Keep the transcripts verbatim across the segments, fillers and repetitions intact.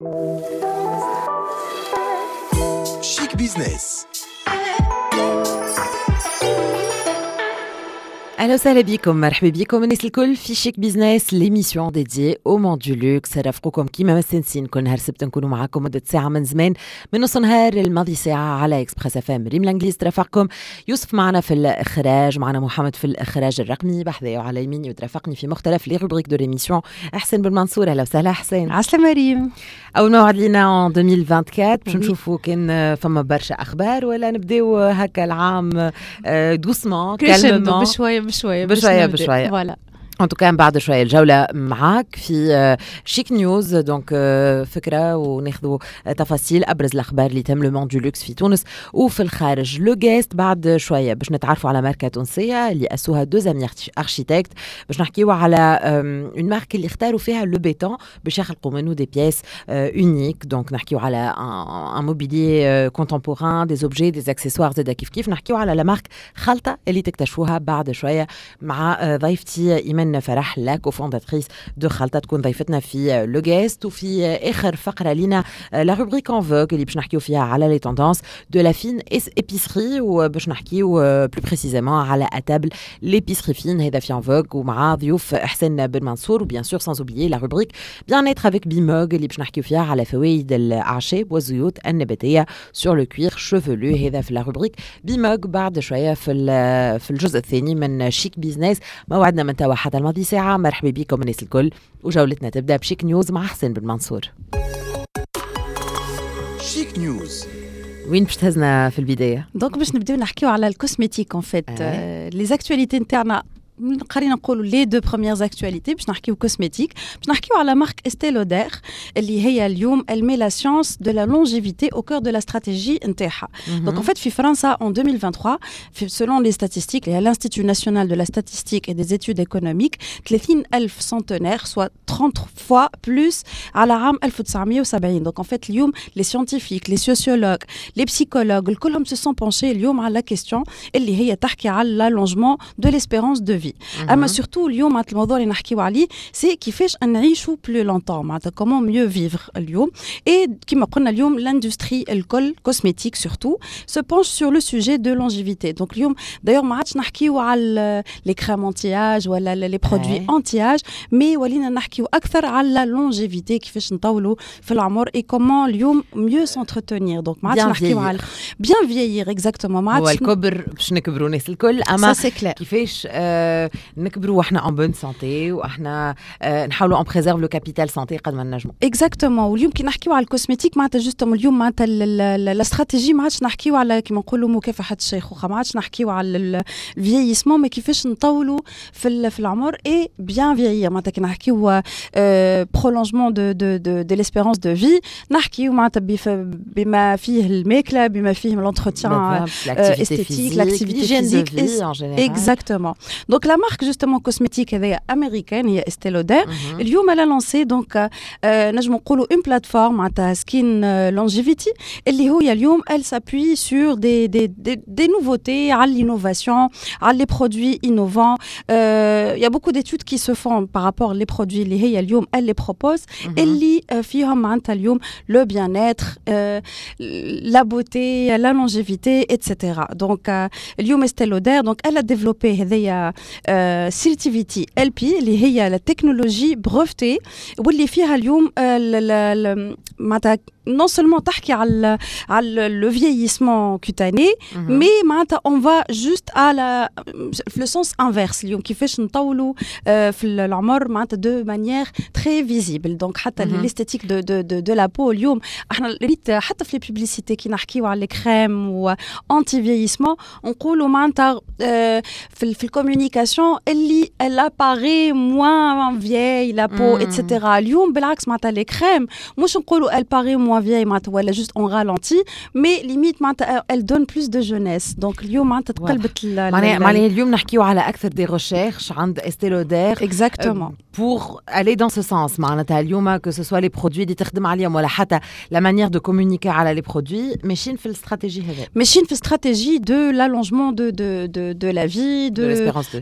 Chic Business. اهلا وسهلا بكم، مرحبا بكم الناس الكل في شيك بيزنس، ليميسيون ديدي او موند دو لوكس. رافقكم كيما ما استنسين كل نهار سبت نكونوا معاكم مده ساعه من زمان، من نص نهار الماضي ساعه على اكسبريس اف ام. ريم الانجليز ترافقكم، يوسف معنا في الاخراج، معنا محمد في الاخراج الرقمي، بحذايا وعلى يميني وترافقني في مختلف لي روبريك دو ليميسيون احسن بالمنصور. اهلا وسهلا حسين. عسلامة ريم. اول موعد لينا ألفين وأربعة وعشرين باش نشوفوا كان فما برشا اخبار ولا نبداو هكا العام دوسمون كالمون بشويه بشويه بشويه بشويه فوالا. ان توكا بعد شويه الجوله معاك في شيك نيوز، دونك فكره وناخذوا تفاصيل ابرز الاخبار اللي تم لو موند دو لوكس في تونس وفي الخارج. لو جيست بعد شويه باش نتعرفوا على ماركه تونسيه اللي اسوها دو زامي اركيتكت، باش نحكيوا على اون مارك اللي اختاروا فيها لو بيتون باش يخلقوا منه دي بياس اونيك. دونك نحكيوا على ان موبيلي كونتمبوران، دي اوبجي، دي اكسسوار، زاد كيف كيف نحكيوا على لا مارك خلطه اللي تكتشفوها بعد شويه مع ضيفتي ايمان فرح لا كوفونداتريس دو خالطة، تكون ضيفتنا في لو جيست. وفي اخر فقره لينا لا روبريك ان فوغ اللي باش نحكيو فيها على لي توندونس دو لا فين ايبيسري، وباش نحكيو بلو بريسيزيمون على اتابل ليبيسري فين، هذا في ان فوغ ومع ضيوف حسين بن منصور، وبيان سور سانز اوبليي لا روبريك بيان ايتر افيك بيموغ اللي باش نحكيو فيها على فوائد الاعشاب والزيوت النباتيه سور لو كوير شيفولو، هذا في لا روبريك بيموغ بعد شويه في في الجزء الثاني من شيك بيزنس. موعدنا من توا حتى الماضي ساعة. مرحبا بكم الناس الكل، وجولتنا تبدأ بشيك نيوز مع حسين بن منصور. شيك نيوز وين باش تهزنا في البداية؟ دونك باش نبداو نحكيو على الكوسميتيك ان فيت، لي زاكتواليتي نتاعنا. خلينا نقولوا لي دو بروميير اكتواليتي باش نحكيو كوسميتيك، باش نحكيو على مارك استي لودير اللي هي اليوم المي لا سيونس دو لا لونجيفيتي او كور دو لا استراتيجي نتاعها. دونك ان فيت في فرنسا en ألفين وثلاثة وعشرين سولون لي ستاتستيك اللي هي الانستيتوت ناسيونال دو لا ستاتستيك اي دي زيتود ايكونوميك ثلاثين ألف سنتينير سوا ثلاثين فوا بلوس على عام ألف وتسعمية وسبعين. دونك ان فيت اليوم لي سيانتيفيك، لي سوسيولوج، لي بسيكولوج الكلهم se sont penchés اليوم على لا كيستيون اللي هي تحكي على لالونجمون دو ليسبيرونس دو في. اما سورتو اليوم مع الموضوع اللي نحكيو عليه سي كيفاش نعيشوا بلو لونطون، معناتها كومون ميو فيفر اليوم. اي كيما قلنا اليوم لاندستري الكل كوسميتيك سورتو سو بونش سور لو سوجي دو لونجيفيتي. دونك اليوم دايوغ ما عادش نحكيو على لي كريم انتياج ولا لي برودوي انتياج، مي ولينا نحكيو اكثر على لونجيفيتي، كيفاش نطولوا في العمر اي كومون اليوم ميو سونتريتونير. دونك ما عادش نحكيو على بيان فيير اكزاكتومون، ما عادش هو الكبر باش نكبروا الناس الكل، اما كيفاش آه نكبروا واحنا ان بون سانتي واحنا آه نحاولوا ان بريزيرف لو كابيتال سانتي قد ما نجموا. اكزاكتومون. واليوم كي نحكيو على الكوسميتيك معناتها جوستوم اليوم معناتها لا استراتيجي ما عادش نحكيو على كيما نقولوا مكافحه الشيخوخه، ما عادش نحكيو على الفييسمون، مي كيفاش نطولوا في في العمر اي بيان فيير. معناتها كي نحكيو برولونجمون دو دو دو دو ليسبيرونس دو في، نحكيو معناتها بما فيه الماكله، بما فيه لونتروتيان استيتيك، لاكتيفيتي فيزيك اكزاكتومون. دونك لا مارك جوستومون كوسميتيك هذايا امريكان هي استي لودير. اليوم لا لونسي دونك نجم نقولوا اون بلاتفورم معناتها سكين لونجيفيتي اللي هو اليوم elle s'appuie sur des des des, des nouveautés على l'innovation على les produits innovants. il y a beaucoup d'études qui se font par rapport les produits اللي هي اليوم elle les propose اللي فيهم معناتها اليوم le bien-être, la beauté, la longévité et cetera. donc اليوم استي لودير دونك elle a développé هذايا سيرتيفيتي ال بي اللي هي التكنولوجي بروفتي واللي فيها اليوم معناتها non seulement تحكي على على le vieillissement cutané mais معناتها on va juste à la في le sens inverse اليوم كيفاش نطولوا في العمر معناتها de manière très visible. donc حتى l'esthétique de de de de la peau اليوم احنا ريت حتى في les publicités كي نحكيو على الكريم و anti vieillissement نقولوا معناتها في في الكوميونيكاسيون اللي elle apparaît moins vieille la peau et cetera. اليوم بالعكس معناتها les crèmes مش نقولوا elle paraît moins vieille معناتها ولا juste on ralentit mais limite معناتها elle donne plus de jeunesse. donc اليوم معناتها تقلبت معناها معناها اليوم نحكيو على اكثر دي ريشيرش عند استي لودير exactement pour aller dans ce sens. معناتها اليوم que ce soit les produits اللي تخدم عليهم ولا حتى la manière de communiquer على les produits ماشيين في الاستراتيجي هذا، ماشيين في استراتيجي de l'allongement de de de de la vie de de l'espérance de vie,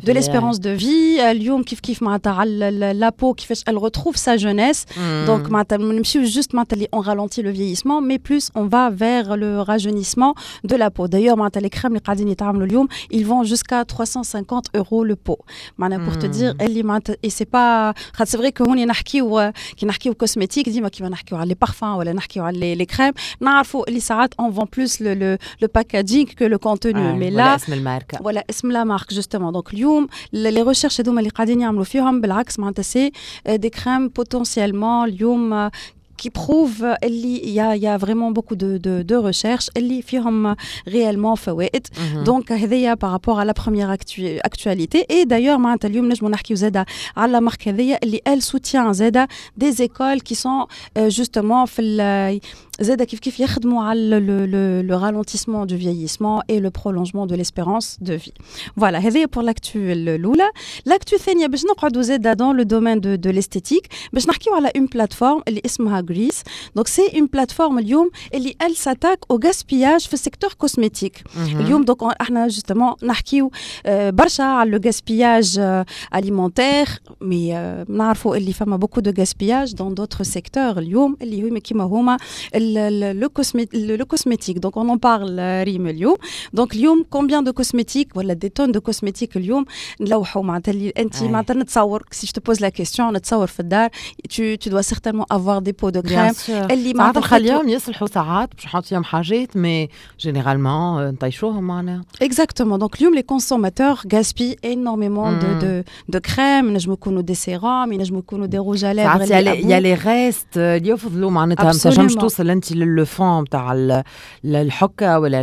de l'espérance de vie. اليوم كيف كيف معناتها على la peau كيفاش elle retrouve sa jeunesse. Mm. Donc معناتها نمشيو juste معناتها اللي on ralentit le vieillissement mais plus on va vers le rajeunissement de la peau. D'ailleurs معناتها les crèmes اللي قاعدين يتعاملوا اليوم ils vont jusqu'à trois cent cinquante euros le pot. معناتها pour te dire اللي معناتها et c'est pas خاطر c'est vrai que هوني نحكيو كي نحكيو كوزميتيك ديما كيما نحكيو على les parfums ولا نحكيو على les crèmes نعرفوا اللي ساعات on vend plus le le le packaging que le contenu. آه. mais ولا là اسم الماركة ولا اسم لا مارك justement. donc اليوم les recherches هذوما اللي قاعدين يعملوا فيهم بالعكس معناتها c'est des crèmes potentiellement اليوم qui prouve qu'il y a, il y a vraiment beaucoup de, de, de recherches qui ont réellement fait. Mm-hmm. Donc, c'est par rapport à la première actu- actualité. Et d'ailleurs, aujourd'hui, nous allons parler de la marque qui elle soutient des écoles qui sont euh, justement fait زاد كيف كيف يخدموا على le ralentissement du vieillissement et le prolongement de l'espérance de vie. Voilà, هذه pour l'actu الأولى. L'actu الثانية باش نقعدوا زاد dans le domaine de, de l'esthétique باش نحكيو على une plateforme اللي اسمها Grease. Donc c'est une plateforme اليوم اللي elle s'attaque au gaspillage في السيكتور كوزميتيك. Mm-hmm. اليوم donc احنا justement نحكيو برشا على le gaspillage alimentaire mais نعرفوا اللي فما beaucoup de gaspillage dans d'autres secteurs اليوم اللي هما كيما هما Le, le, le, cosmé- le, le cosmétique. Donc, on en parle, Rim, اليوم. Donc, اليوم, combien de cosmétiques, voilà, des tonnes de cosmétiques, اليوم, نلوحوا معناتها اللي أنت معناتها نتصور, si je te pose la question, نتصور في الدار, tu, tu dois certainement avoir des pots de crème. اللي معناتها نخليهم يصلحوا ساعات باش نحط فيهم حاجات, mais généralement, نطيشوهم معناها. Exactement. Donc, اليوم, les consommateurs gaspillent énormément mm. de, de, de crème, نجموا يكونوا des sérums, ينجموا يكونوا des rouges à lèvres. Il y a les restes, اللي يفضلوا معناتها ما تنجمش توصل انت للفون تاع الحكه ولا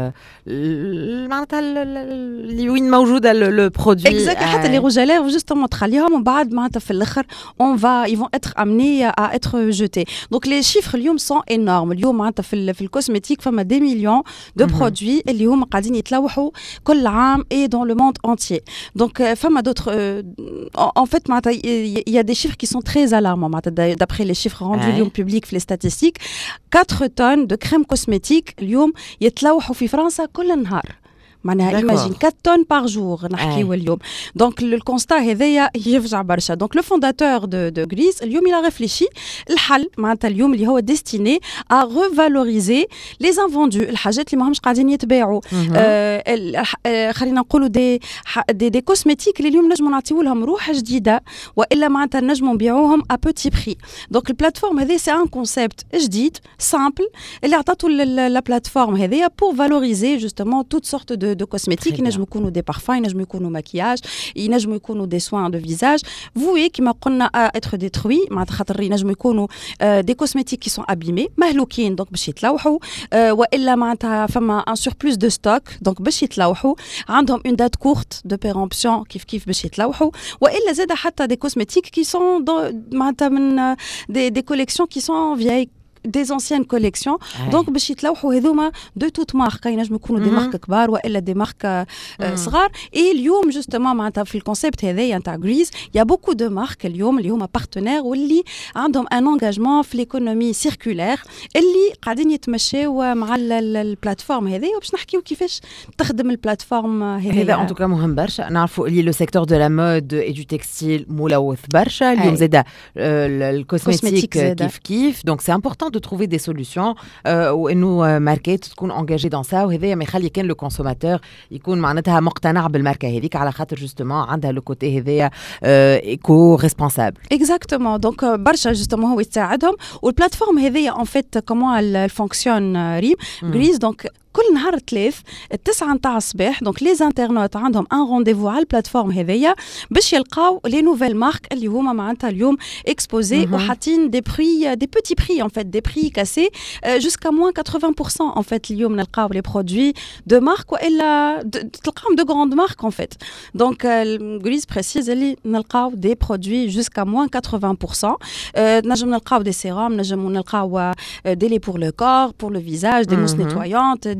معناتها اللي وين موجوده لو برودوي اكزاكت حتى لي روج ليفر جوستومون تخليهم ومن بعد معناتها في الاخر اون فا اي فون اتر امني ا اتر جوتي. دونك لي شيفر اليوم سون انورم. اليوم معناتها في في الكوزميتيك فما دي مليون دو برودوي اللي هما قاعدين يتلوحوا كل عام اي دون لو موند انتيي. دونك فما دوتر ان فيت معناتها il y a des chiffres qui sont très alarmants معناتها d'après les chiffres rendus اليوم publics في les statistiques. quatre tonnes de crème cosmétique اليوم يتلوحوا في فرنسا كل نهار. معناها imagine quatre tonnes par jour نحكيو اليوم. Donc le constat هذايا يفجع برشا. Donc le fondateur de de Grease اليوم il a réfléchi الحل معناتها اليوم اللي هو destiné à revaloriser les invendus الحاجات اللي ماهمش قاعدين يتباعوا. آه خلينا نقولوا دي دي دي كوزميتيك اللي اليوم نجموا نعطيو لهم روح جديده والا معناتها نجموا نبيعوهم à petit prix. Donc البلاتفورم هذه c'est un concept جديد simple اللي عطاتو la plateforme هذايا pour valoriser justement toutes sortes de de cosmétiques. ينجموا يكونوا des parfums, ينجموا يكونوا maquillage, ينجموا يكونوا des soins de visage. Voué كما قلنا à être détruits معناتها خاطر ينجموا يكونوا des cosmétiques qui sont abîmés مهلوكين donc باش يتلوحوا والا معناتها فما un surplus de stock donc باش يتلوحوا عندهم une date courte de péremption كيف كيف باش يتلوحوا والا زاد حتى des cosmétiques qui sont معناتها من des des collections qui sont vieilles des anciennes collections. Aye. Donc باش يتلوحوا هذوما de toute marque ينجموا يكونوا دي مارك كبار والا دي مارك صغار. et اليوم justement معناتها في الكونسيبت هذايا نتاع Grease il y a beaucoup de marques اليوم اللي هما بارتنير واللي عندهم un engagement في l'économie circulaire اللي قاعدين يتمشوا مع البلاتفورم هذايا وباش نحكيو كيفاش تخدم البلاتفورم هذايا. هذا ان توكا مهم برشا. نعرفوا اللي لو سيكتور دو لا مود اي دو تكستيل ملوث برشا اليوم زاده الكوزميتيك كيف كيف. donc c'est important de trouver des solutions وانه ماركات تكون engagée dans ça وهذا ما يخلي كان لو كونسوماتور يكون معناتها مقتنع بالماركه هذيك على خاطر جوستومون عندها لو كوتي هذايا ايكو ريسبونسابل. اكزاكتومون دونك برشا جوستومون هو يساعدهم والبلاتفورم هذيا ان فيت كومون الفونكسيون ريم Grease. دونك كل نهار ثلاث التسعة نتاع الصباح دونك لي انترنت عندهم ان رونديفو على البلاتفورم هذيا باش يلقاو لي نوفيل مارك اللي هما معناتها اليوم اكسبوزي وحاطين دي بري دي بوتي بري ان فيت دي بري كاسي جوسكا موان quatre-vingts pour cent ان فيت اليوم نلقاو لي برودوي دو مارك والا تلقاهم دو غراند مارك ان فيت. دونك Grease بريسيز اللي نلقاو دي برودوي جوسكا موان quatre-vingts pour cent. نجم نلقاو دي سيروم نجم نلقاو دي لي بور لو كور بور لو فيزاج دي موس نيتوايونت دي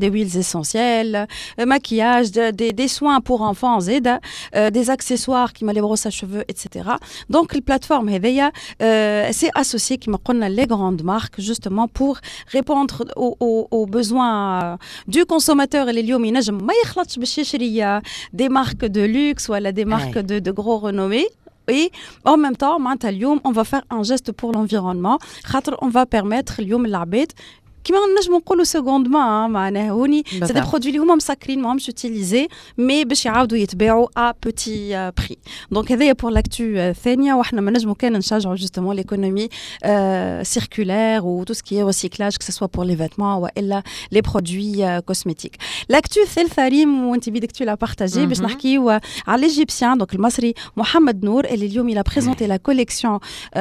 des huiles essentielles, euh, maquillage, de, de, des soins pour enfants, zeda, euh, des accessoires qui les brosses à cheveux, et cetera. Donc, la plateforme Heveya, euh, c'est associé qui m'a les grandes marques justement pour répondre aux, aux, aux besoins du consommateur. Et les lieux, des marques de luxe ou des marques de, de gros renommée. Et en même temps, on va faire un geste pour l'environnement. On va permettre l'abed كما نجمو نقولوا سكوندمون معناها هوني سي دي برودوي اللي هما مسكرين ماهمش يوتيليزي مي باش يعاودوا يتباعوا ا بوتي بري دونك هذايا بور لاكتو الثانيه وحنا ما نجمو كان نشجعوا جوستومون ليكونومي سيركولير و تو سكي ريسيكلاج كو سوا بور لي فيتمون والا لي برودوي كوزميتيك لاكتو الثالثه ريم وانت بيدك تو لا بارطاجي باش نحكيو على ليجيبسيان دونك المصري محمد نور اللي اليوم الى بريزونتي لا كوليكسيون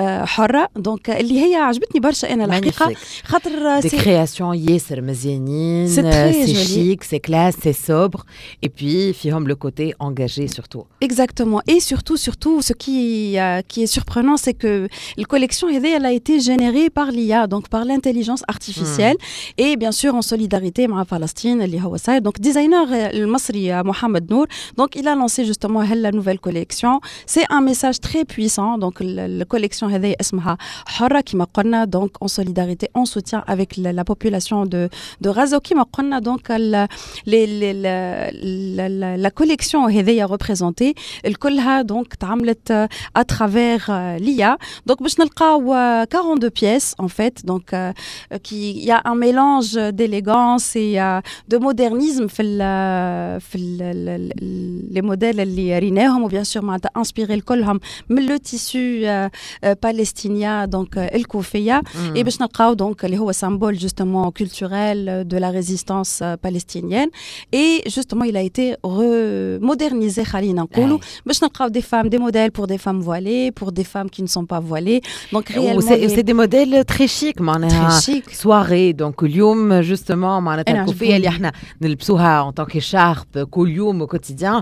حره دونك اللي هي عجبتني برشا انا الحقيقه خاطر création yesser mezyanine, c'est chic, c'est classe, c'est sobre et puis fihom le côté engagé surtout. Exactement et surtout surtout ce qui euh, qui est surprenant c'est que la collection elle a été générée par l'I A donc par l'intelligence artificielle mm. et bien sûr en solidarité avec Palestine اللي هو صاير donc designer المصري Mohamed Nour donc il a lancé justement la nouvelle collection c'est un message très puissant donc la collection هذه اسمها حرة كما قلنا donc en solidarité en soutien avec la, la population de de Gaza كما قلنا donc la, les, les, la, la, la, la collection هذه représentée الكلها donc تعملت à travers l'I A donc باش نلقاو quarante-deux pièces en fait donc euh, qui il y a un mélange d'élégance et euh, de modernisme في ال في ال les modèles اللي ريناهم و bien sûr معناتها inspiré الكلهم من le tissu euh, euh, palestinien donc euh, الكوفية et باش نلقاو donc اللي هو symbole justement culturel de la résistance euh, palestinienne et justement il a été remodernisé خلينا نقولوا باش نلقاو des femmes des modèles pour des femmes voilées pour des femmes qui ne sont pas voilées donc réellement c'est, c'est des modèles très chic معناها soirée donc اليوم justement معناتها الكوفية اللي احنا نلبسوها en tant qu'écharpe كل يوم au quotidien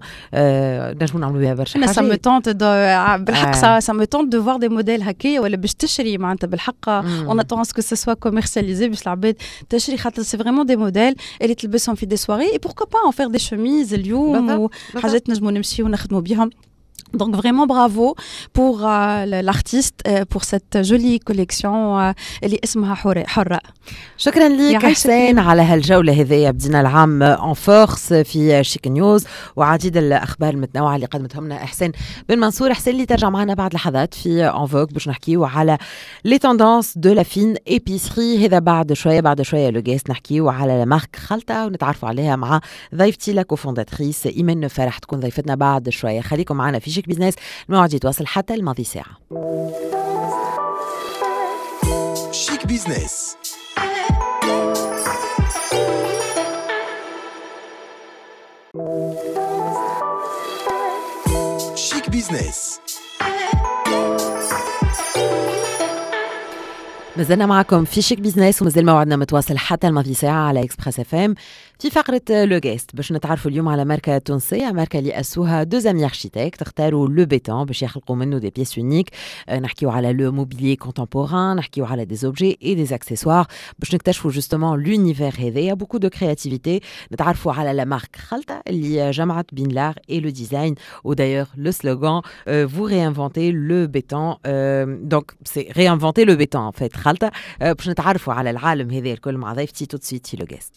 نجمو نعملوا بها برشا حاجات. ça me tente de بالحق ça ça me tente de voir des modèles هكايا ولا باش تشري معناتها بالحق on attend à ce que ce soit commercialisé باش العباد تشري خاطر c'est vraiment des modèles اللي تلبسهم في des soirées et pourquoi pas en faire des chemises اليوم وحاجات نجمو نمشيو ونخدموا بيهم. Donc vraiment bravo pour euh, l'artiste euh, pour cette jolie collection اللي اسمها حرة. شكرا لك حسين على هالجولة هذه بدينا العام ان فورس في شيك نيوز وعديد الأخبار المتنوعة اللي قدمتهم لنا حسين بن منصور. حسين اللي ترجع معنا بعد لحظات في ان فوك باش نحكيو على لي توندانس دو لا فين ايبيسري. هذا بعد شوية بعد شوية لو جيست نحكيو على لا مارك خلطة ونتعرفوا عليها مع ضيفتي لا كوفونداتريس إيمان فرح تكون ضيفتنا بعد شوية. خليكم معنا في شيك بيزنس الموعد يتواصل حتى الماضي ساعة. شيك بيزنس شيك بيزنس مازلنا معكم في شيك بيزنس ومازال موعدنا متواصل حتى الماضي ساعة على إكسبريس اف ام في فقرة لو جيست باش نتعرفوا اليوم على ماركة تونسية ماركة اللي أسوها دوز أمي أرشيتكت اختاروا لو بيتون باش يخلقوا منه دي بيس يونيك. نحكيو على لو موبيلي كونتمبوران نحكيو على دي اوبجي اي دي اكسسوار باش نكتشفوا جوستومون لونيفير هذايا بوكو دو كرياتيفيتي. نتعرفوا على لا مارك خلطة اللي جمعت بين لار اي لو ديزاين ودايوغ لو سلوغان vous réinventez le béton donc c'est réinventer le béton en fait خلطة باش نتعرفوا على العالم هذا الكل مع ضيفتي تو سويت في لو جيست.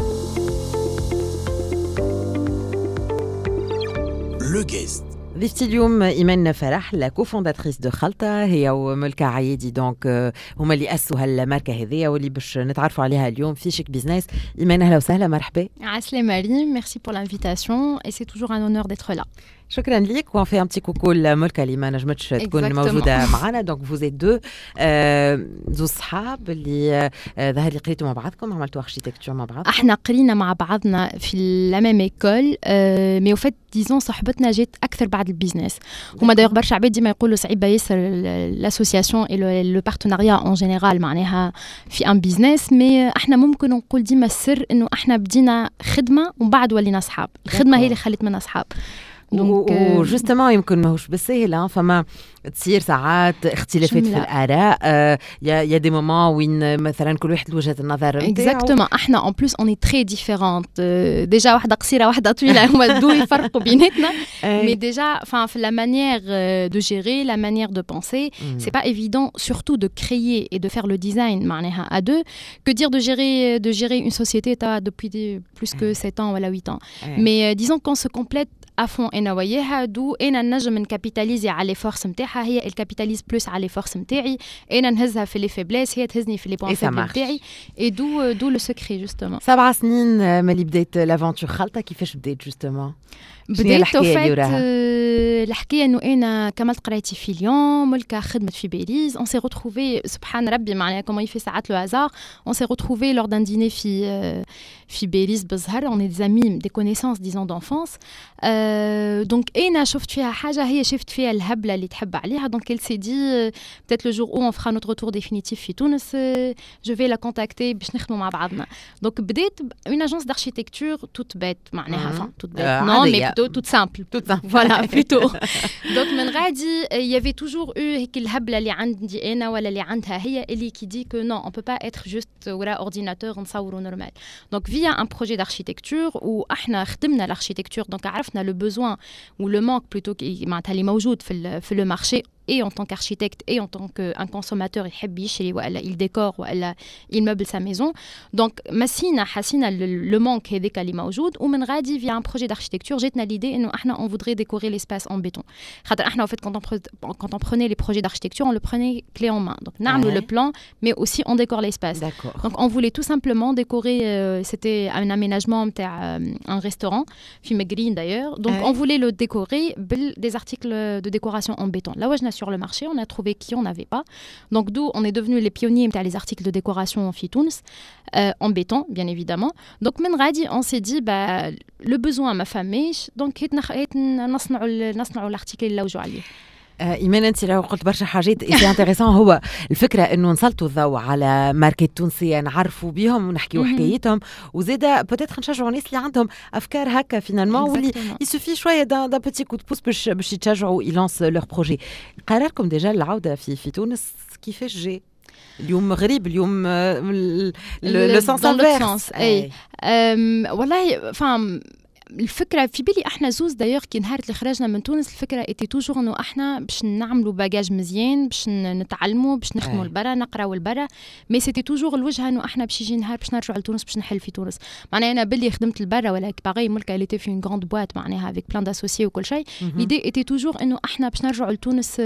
Le guest. ضيفتي اليوم إيمان فرح لا كوفونداتريس دو خلطة هي وملكة عايدي دونك هما اللي أسسوا هالماركة هذيا واللي باش نتعرفوا عليها اليوم في شيك بيزنس. إيمان أهلا وسهلا مرحبا. عسلامة ريم merci pour l'invitation et c'est toujours un honneur d'être là. شكرا ليك وفي un petit coucou لملكة اللي ما نجمتش تكون موجودة معنا دونك vous êtes deux زوج صحاب اللي ظهر لي قريتوا مع بعضكم عملتوا اركتيكتور مع بعض. احنا قرينا مع بعضنا في لاميم ايكول مي او فات ديزون صحبتنا جات اكثر بعد البيزنس. هما دايوغ برشا عباد ديما يقولوا صعيبه ياسر لاسوسياسيون اي لو بارتناريا اون جينيرال معناها في ان بيزنس مي احنا ممكن نقول ديما السر انه احنا بدينا خدمه ومن بعد ولينا اصحاب. الخدمه هي اللي خلت منا اصحاب. دونك وجوستومون يمكن ماهوش بالسهل فما تصير ساعات اختلافات في الاراء يا يا دي مومون وين مثلا كل واحد وجهه النظر نتاعو اكزاكتومون احنا اون بلوس اوني تري ديفيرونت ديجا واحده قصيره واحده طويله هما دو يفرقوا بيناتنا مي ديجا enfin في la manière de gérer la manière de penser c'est pas évident surtout de créer et de faire le design معناها à deux que dire de gérer de gérer une société depuis plus que sept ans ou huit ans mais disons qu'on se complète à fond انا وياها دو انا نجم نكابيتاليزي على لي فورس نتاعها هي الكابيتاليز بلس على لي فورس نتاعي انا نهزها في لي فيبليس هي تهزني في لي بوين فيبل نتاعي اي دو دو لو سكري جوستومون سبع سنين ملي بديت لافونتور خلطه كيفاش بديت جوستومون بديت وفات الحكايه انه انا كملت قرايتي في ليون ملكه خدمت في باريس اون سي روتروفي سبحان ربي معناها كومون يفي ساعات لو هازار اون سي روتروفي لور دان ديني في في باريس بالزهر اون دي زامي دي كونيسانس ديزون دونفونس دونك انا شفت فيها حاجه هي شفت فيها الهبله اللي تحب عليها دونك elle s'est dit peut-être le jour où on fera notre retour définitif في تونس je vais la contacter باش نخدموا مع بعضنا دونك بديت une agence d'architecture toute bête معناها enfin toute bête non mais plutôt toute simple toute simple voilà plutôt donc من غادي il y avait toujours eu هيك الهبله اللي عندي انا ولا اللي عندها هي اللي qui dit que non on peut pas être juste وراء ordinateur نصوروا normal donc via un projet d'architecture où احنا خدمنا l'architecture donc عرفنا le besoin ou le manque plutôt معناتها اللي موجود في في le marché et en tant qu'architecte et en tant qu'un consommateur يحب يشري ولا il décore ولا il meuble sa maison donc مسينا حسينا le manque هذاك اللي موجود ومن غادي via un projet d'architecture جاتنا l'idée انه احنا on voudrait décorer l'espace en béton خاطر احنا en fait quand on pre- quand on prenait les projets d'architecture on le prenait clé en main donc نعملوا ouais. le plan mais aussi on décore l'espace D'accord. donc on voulait tout simplement décorer euh, c'était un aménagement تاع un restaurant في مقرين d'ailleurs donc ouais. on voulait le décorer بال des articles de décoration en béton là où sur le marché, on a trouvé qui on n'avait pas. Donc d'où on est devenus les pionniers dans les articles de décoration en Fitouns, euh, en béton, bien évidemment. Donc من غادي, on s'est dit bah le besoin ma famille, donc نصنعوا نصنعوا l'article اللي لوجوا عليه. إيمان أنت لو قلت برشا حاجات إيه انتريسون هو الفكرة إنه نسلطوا الضوء على ماركة تونسية نعرفوا بيهم ونحكيوا حكايتهم وزيدا بوتيتر نشجعوا الناس اللي عندهم أفكار هكا فينالمون واللي يسوفي شوية دان دان بوتي كود بوس باش باش يتشجعوا يلانس لور بروجي. قراركم ديجا العودة في في تونس كيفاش جاي؟ اليوم غريب اليوم لو سونس انفيرس اي والله فهم الفكره في بالي احنا زوز دايوغ كي نهار اللي خرجنا من تونس الفكره ايتي توجور انه احنا باش نعملوا باجاج مزيان باش نتعلموا باش نخدموا لبرا نقراو لبرا مي سيتي توجور الوجهه انه احنا باش يجي نهار باش نرجعوا لتونس باش نحل في تونس معناها انا باللي خدمت لبرا ولا باغي ملكه اللي تي في اون غراند بواط معناها افيك بلان داسوسيي وكل شيء ليدي ايتي توجور انه احنا باش نرجعوا لتونس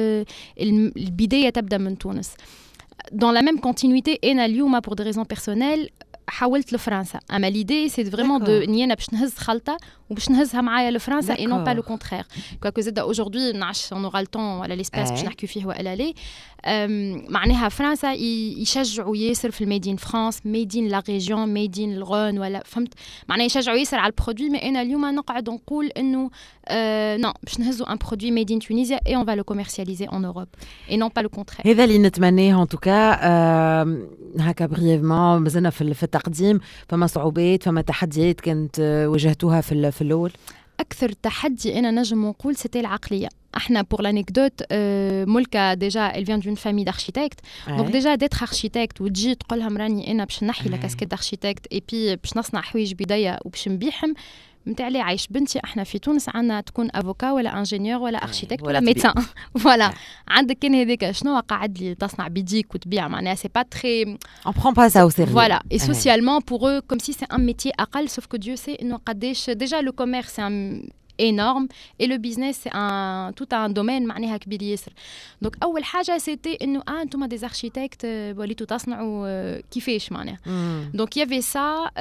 البدايه تبدا من تونس dans la même continuité انا اليوم pour des raisons personnelles حاولت لفرنسا اما ليدي سي فريمون دو ني انا باش نهز خلطه وباش نهزها معايا لفرنسا اي نون با لو كونترير كوكو زاد اجوردي نعش اون اورال طون ولا ليسباس باش نحكيو فيه ولا لي معناها فرنسا يشجعوا ياسر في الميدين فرانس ميدين لا ريجيون ميدين الغون ولا فهمت معناها يشجعوا ياسر على البرودوي مي انا اليوم نقعد نقول انه نو باش نهزوا ان برودوي ميدين تونيزيا اي اون فا لو كوميرسياليزي اون اوروب اي نون با لو كونترير هذا اللي نتمناه ان توكا هكا بريفمون مازلنا في التقديم فما صعوبات فما تحديات كانت واجهتوها في في الاول اكثر تحدي انا نجم نقول سيتي العقليه احنا pour l'anecdote euh, ملكه déjà elle vient d'une famille d'architectes ouais. donc déjà d'être architecte وتجي تقول لها مراني انا باش نحي لا كاسكيت d'architecte et puis باش نصنع حوايج بيديا وباش نبيعهم متاع لي عايش بنتي احنا في تونس عندنا تكون افوكا ولا انجينيور ولا اركيتكت ولا ميدسان فوالا عندك كان هذاك شنو قاعد لي تصنع بيديك وتبيع معناها سي با تري on prend pas ça au sérieux voilà et socialement pour eux comme si c'est un métier اقل sauf que Dieu sait انه قداش déjà le commerce c'est un énorme et le business c'est un tout un domaine معناها كبير ياسر donc اول حاجه سيتي انه اه انتم دي اركيتكت وليتوا تصنعوا كيفاش معناها donc il y avait ça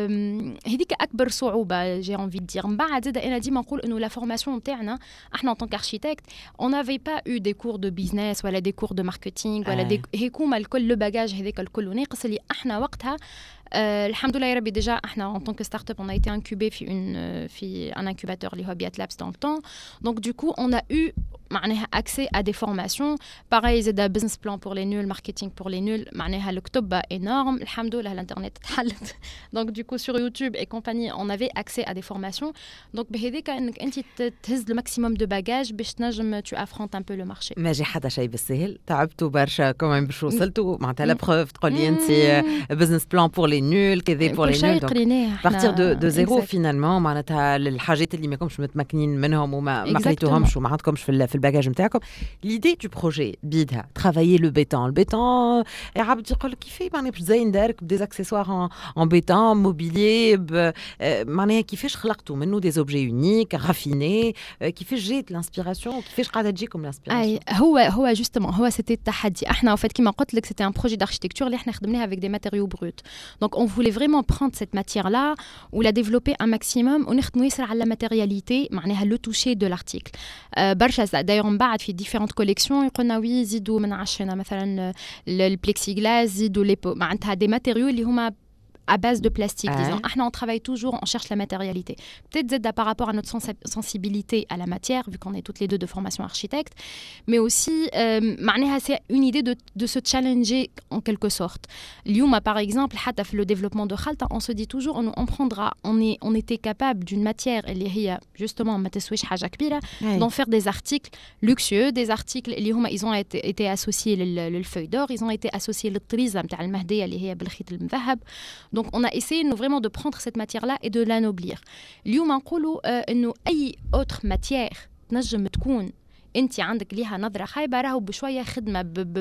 هذيك اكبر صعوبه j'ai envie de dire من بعد زاد انا ديما نقول انه لا فورماسيون نتاعنا احنا en tant qu'architecte on n'avait pas eu des cours de business ولا des cours de marketing ولا هيكوما الكل لو باجاج هذاك الكل ناقص اللي احنا وقتها Euh, Alhamdoulilah Rabbi, déjà, en tant que start-up, on a été incubé في une, في un incubateur, les Hobbiat Labs, dans le temps. Donc, du coup, on a eu accès à des formations. Pareil, c'est un business plan pour les nuls, marketing pour les nuls. Le كتب énorme. Alhamdoulilah, l'internet. Donc, du coup, sur YouTube et compagnie, on avait accès à des formations. Donc, بهذيك انك انت تهز le maximum de bagages باش تنجم tu affrontes un peu le marché. ما جي حدا شيء بالسهل، تعبتوا برشا كمان باش وصلتوا معناتها لا بروف تقولي انت business plan pour les nuls كذا pour les nuls. Donc, partir de de zéro finalement معناتها للحاجات اللي ماكمش متمكنين منهم وما ما قريتوهمش وما عندكمش في في الباجاج نتاعكم. L'idée du projet بيدها travailler le béton. Le béton يا عبد يقول لك كيفاه معناها باش تزين دارك بدي اكسسوار en béton mobilier معناها كيفاش خلقتوا منه des objets uniques raffinés كيفاش جات l'inspiration كيفاش قاعده تجيكم l'inspiration. اي هو هو justement هو c'était التحدي. احنا en fait كيما قلت لك c'était un projet d'architecture اللي احنا خدمناه avec des matériaux bruts. Donc on voulait vraiment prendre cette matière là ou la développer un maximum ونخدموا ياسر على la matérialité معناها le toucher de l'article. برشا d'ailleurs من بعد في différentes collections يقولنا وي زيدوا من عشنا مثلا البلكسيغلاس زيدوا لي معناتها des matériaux اللي هما à base de plastique, ah. disons. Ahna, on travaille toujours, on cherche la matérialité. Peut-être Zeda par rapport à notre sens- sensibilité à la matière, vu qu'on est toutes les deux de formation architecte, mais aussi, euh, c'est une idée de, de se challenger en quelque sorte. Lyouma, par exemple, le développement de Khalta, on se dit toujours, on, on prendra, on, est, on était capable d'une matière, justement, oui. d'en faire des articles luxueux, des articles, ils ont été, été associés le feuille d'or, ils ont été associés le trizam, donc on a essayé nous, vraiment de prendre cette matière-là et de l'anoblir. اليوم نقولوا إنه أي autre matière تنجم تكون أنت عندك ليها نظرة خايبة راهو بشوية خدمة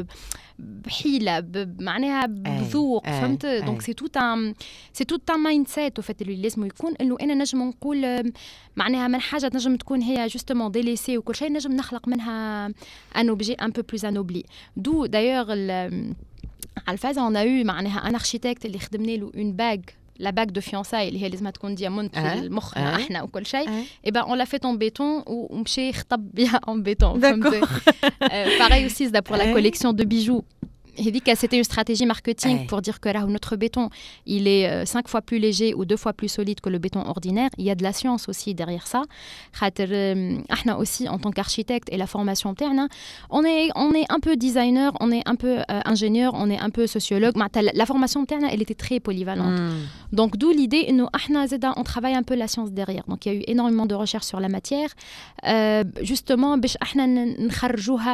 بحيلة معناها بذوق فهمت. donc c'est tout un c'est tout un mindset au fait اللي لازم يكون إنه أنا نجم نقول معناها من حاجة نجم تكون هي justement délaissée وكل شيء نجم نخلق منها un objet un peu plus anobli. d'où d'ailleurs على الفازة on a eu معناها un architecte اللي خدمنا له une bague la bague de fiançailles اللي هي لازم تكون ديامونت في المخ احنا وكل شيء et ben on l'a fait en béton ومشي خطب بها en béton. pareil aussi c'est pour la collection de bijoux. C'était une stratégie marketing pour dire que là, notre béton, il est cinq fois plus léger ou deux fois plus solide que le béton ordinaire. Il y a de la science aussi derrière ça. Ahna aussi, en tant qu'architecte et la formation interne, on est, on est un peu designer, on est un peu euh, ingénieur, on est un peu sociologue. La formation interne, elle était très polyvalente. Mm. Donc, d'où l'idée, nous, Ahna Zeda, on travaille un peu la science derrière. Donc, il y a eu énormément de recherches sur la matière. Euh, justement, Ahna نخرجوها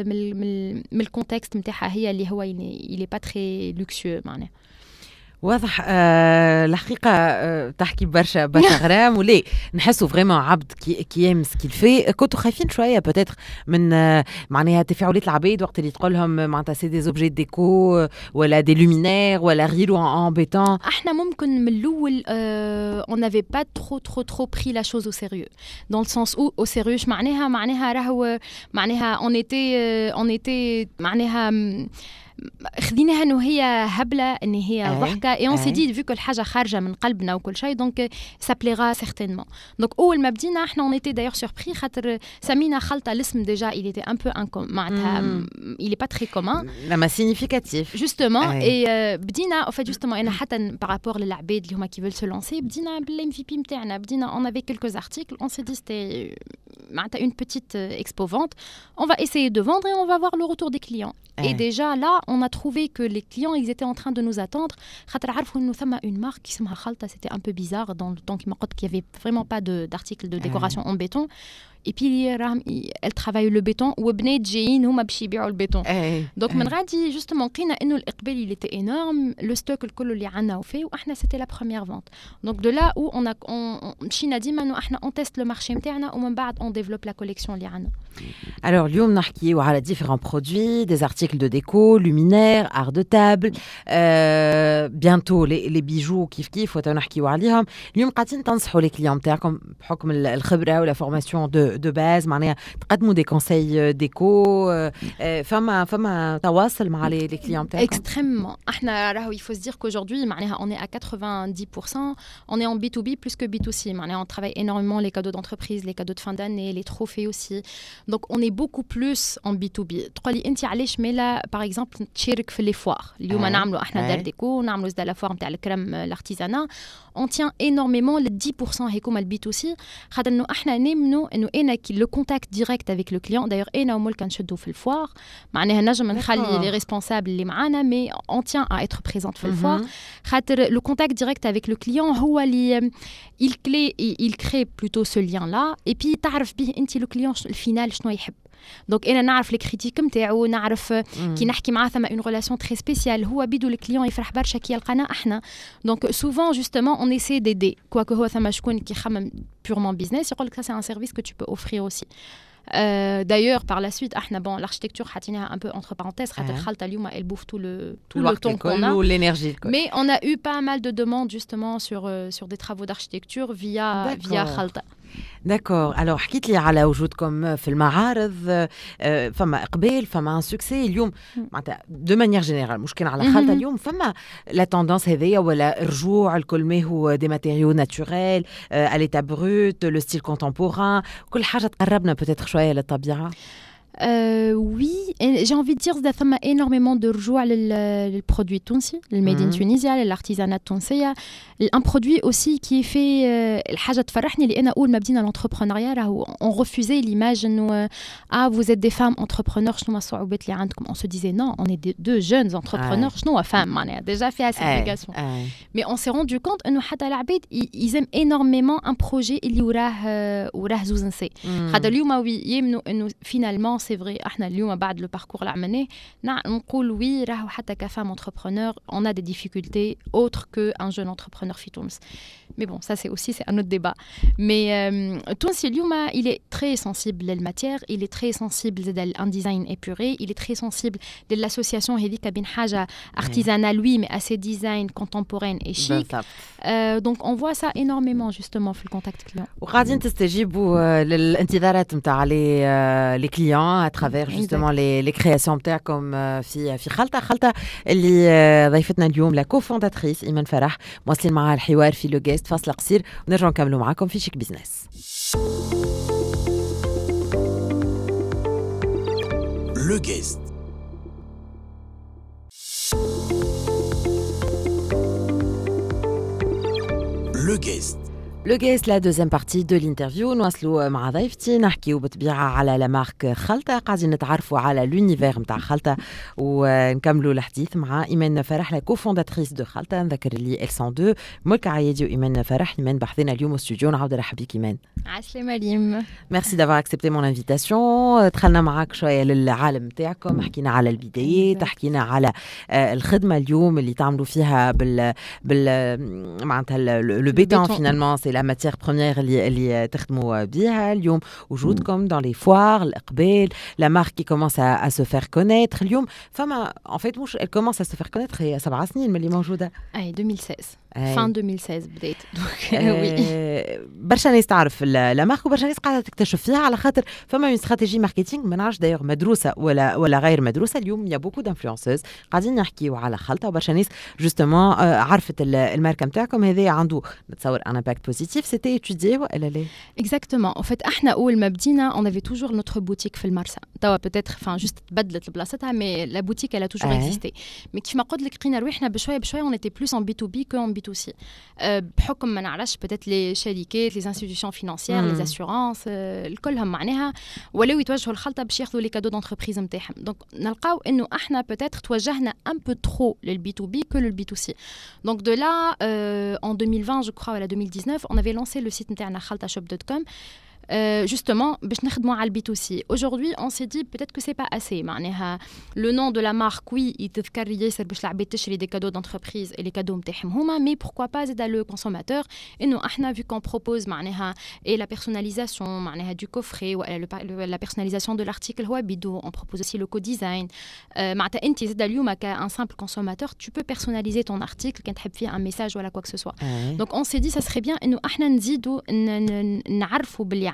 من الcontexte متاعها هي اللي هو il est pas très luxueux معناه. واضح آه الحقيقة آه تحكي برشا برشا غرام وليه نحسوا فريمون عبد كي كيام سكيلفي. كنتوا خايفين شوية بتاتر من آه معناها تفاعلات العبيد وقت اللي تقول لهم معناتها سي دي اوبجي ديكو ولا دي لومينير ولا غيرو ان بيتون؟ احنا ممكن من الأول آه on n'avait pas trop trop trop pris la chose au sérieux dans le sens où au sérieux معناها معناها راهو معناها on était euh, on était معناها خديناها انه هي هبله ان هي ضحكه اي اون سي دي فيو كل حاجه خارجه من قلبنا وكل شيء دونك سا بليغا سيغتينمون. دونك اول ما بدينا احنا اون ايتي دايوغ سوربري خاطر سمينا خلطه الاسم ديجا il était un peu incom معناتها il est pas très commun ما سينيفيكاتيف justement اي بدينا au fait justement انا حتى بارابور للعباد اللي هما كي veulent se lancer بدينا بالام في بي نتاعنا بدينا on avait quelques articles on s'est dit c'était معناتها une petite expo vente on va essayer de vendre et on va voir le retour des clients. Et déjà là, on a trouvé que les clients, ils étaient en train de nous attendre. Une marque qui s'appelle Khalta, c'était un peu bizarre dans le temps qu'il n'y avait vraiment pas de, d'article de décoration en béton. Et puis, elle travaille le béton. Ou بنات جايين هما باش يبيعوا البيتون. Donc من غادي justement قينا إنه الإقبال il était énorme, le stock الكل اللي عنا وفيه وإحنا c'était la première vente. Donc de là où on a on مشينا ديما إنه إحنا on teste le marché نتاعنا ومن بعد on développe la collection اللي عنا. Alors اليوم نحكيو على différents produits, des articles de déco, luminaires, art de table, euh, bientôt les les bijoux كيف كيف وتنحكيو عليهم. اليوم قاعدين تنصحوا les clients نتاعكم بحكم الخبرة ولا formation de de base معناها تقدموا des conseils déco فما فما تواصل مع les les clients نتاعكم extrêmement. احنا راهو il faut se dire qu'aujourd'hui معناها on est à quatre-vingt-dix pour cent on est en B to B plus que B to C معناها on travaille énormément les cadeaux d'entreprise, les cadeaux de fin d'année, les trophées aussi. Donc on est beaucoup plus en B to B. تقولي انت علاش ميلا par exemple تشارك في les foires اليوم نعملوا احنا دار ديكو نعملوا وزد على فور نتاع الكريم الارتيزانا اون تيان انورميمون ل dix pour cent هيكوما البي تو سي خاطر انه احنا نامنوا انه انا كي لو كونتاكت ديريكت افيك لو كليون دايوغ انا ومول كنشدوا في الفوار معناها نجم نخلي لي ريسبونسابل اللي معانا مي اون تيان ا اتر بريزونت في الفوار خاطر لو كونتاكت ديريكت افيك لو كليون هو اللي il crée il crée plutôt ce lien là et puis تعرف به انت لو كليون الفينال شنو يحب دونك انا نعرف لي كريتيك نتاعو نعرف كي نحكي معاه ثم اون ريلاسيون تري سبيسيال هو بيدو الكليون يفرح برشا كي يلقانا احنا دونك سوفون جوستومون اون ايسي ديدي كواكو هو ثم شكون كي يخمم بيورمون بيزنس يقول لك سي ان سيرفيس كو tu peux offrir aussi Euh, d'ailleurs, par la suite, ah, bon, l'architecture, un peu entre parenthèses, ah. elle bouffe tout le, tout le temps qu'on a. L'énergie. Quoi. Mais on a eu pas mal de demandes justement sur, euh, sur des travaux d'architecture via, via Khalta. D'accord. Alors, حكيت لي على وجودكم في المعارض فما إقبال فما ان سوكسي اليوم معناتها دو مانيير جينيرال مش كان على خالطة اليوم فما لا توندونس هذيا ولا رجوع الكل ما هو دي ماتيريو ناتوريل اليتا بروت لو ستيل كونتمبوران كل حاجة تقربنا بوتيتر شوية للطبيعة. Euh, oui, et j'ai envie de dire qu'il y a énormément de rejouer le produit tunisi, le made in Tunisia, l'artisanat tunisien. Un produit aussi qui est fait, الحاجة تفرحني لأن أول ما بدينا l'entrepreneuriat, on refusait l'image nous ah vous êtes des femmes entrepreneurs, شنو الصعوبات اللي عندكم. On se disait non, on est deux jeunes entrepreneurs, شنو femmes معناها déjà fait la ségrégation. Mais on s'est rendu compte إنه حتى العباد ils aiment énormément un projet اللي وراه وراه زوز نساء. هذا اليوم يمنوا إنه finalement c'est vrai احنا اليوم بعد لو باركور اللي عملناه نقول وي راهو حتى كفام entrepreneur on a des difficultés autres que un jeune entrepreneur في تونس. Mais bon, ça c'est aussi c'est un autre débat. Mais euh, Tunis اليوم il est très sensible للماتير, il est très sensible d'un design épuré, il est très sensible de l'association هذيك بين حاجة artisanale lui mais assez design contemporaine et chic. Euh, donc on voit ça énormément justement في le contact client. وقاعدين تستجيبوا للانتظارات نتاع لي لي كليون à travers justement les les créations نتاعكم في في خلطة خلطة اللي ضيفتنا اليوم لا كوفونداتريس إيمان فرح مواصلين معها الحوار في لو جيست فاصلة قصير ونرجع نكملوا معاكم في شيك بيزنس. لو جيست لو جيست Le guest, la deuxième partie de l'interview, نواصلوا مع ضيفتي نحكيو بالطبيعة على لا مارك خلطة قاعدين نتعرفوا على لونيفير نتاع خلطة ونكملوا الحديث مع إيمان فرح لا كوفونداتريس دو خلطة نذكر اللي إل مية اثنين ملكة عيادي وإيمان فرح إيمان بحثنا اليوم استوديو نعاود نرحب بك إيمان. عسلامة ريم. Merci d'avoir accepté mon invitation. دخلنا معاك شوية للعالم نتاعكم حكينا على البدايات حكينا على الخدمة اليوم اللي تعملوا فيها بال بال معناتها لو بيتون فينالمون سي la matière première اللي اللي تخدموا بها اليوم وجودكم dans les foires الإقبال la marque qui commence à, à se faire connaître اليوم فما en fait مش elle commence à se faire connaître هي سبع سنين من اللي موجودة. أي deux mille seize fin deux mille seize بديت وي برشا ناس تعرف لا مارك وبرشا ناس قاعدة تكتشف فيها على خاطر فما une stratégie marketing ما نعرفش دايوغ مدروسة ولا ولا غير مدروسة اليوم يا beaucoup d'influenceuses قاعدين نحكيو على خلطة وبرشا ناس justement عرفت الماركة نتاعكم هذه عنده نتصور un impact positif. C'était étudié ولا لا؟ Exactement. En fait, احنا أول ما بدينا on avait toujours notre boutique في المرسى. توا peut-être enfin juste تبدلت بلاصتها mais la boutique elle a toujours آه. existé. Mais كيف ما قلت لك قينا روحنا بشوية بشوية on était plus en B two B que en B two C. أه بحكم ما نعرفش peut-être les شركات les institutions financières mm. les assurances أه كلهم معناها ولاو يتوجهوا الخلطة باش ياخذوا لي كادو d'entreprise نتاعهم. Donc نلقاو إنه احنا peut-être توجهنا un peu trop لل B two B que le B two C. Donc de là euh, en deux mille vingt je crois ou deux mille dix-neuf on avait lancé le site نتاعنا خلطة shop dot com Euh, justement باش نخدموا على البي تو سي. Aujourd'hui on s'est dit peut-être que c'est pas assez معناها le nom de la marque oui يتذكر ياسر باش العباد تشري des cadeaux d'entreprise et les cadeaux نتاعهم هما mais pourquoi pas زاد le consommateur انه احنا vu qu'on propose معناها et la personnalisation معناها du coffret ou la personnalisation de l'article هو بيدو on propose aussi le co-design معناتها انت زاد اليوم كان simple consommateur tu peux personnaliser ton article كان تحب فيه un message ولا quoi que ce soit. Donc on s'est dit ça serait bien انه احنا نزيدوا نعرفوا باللي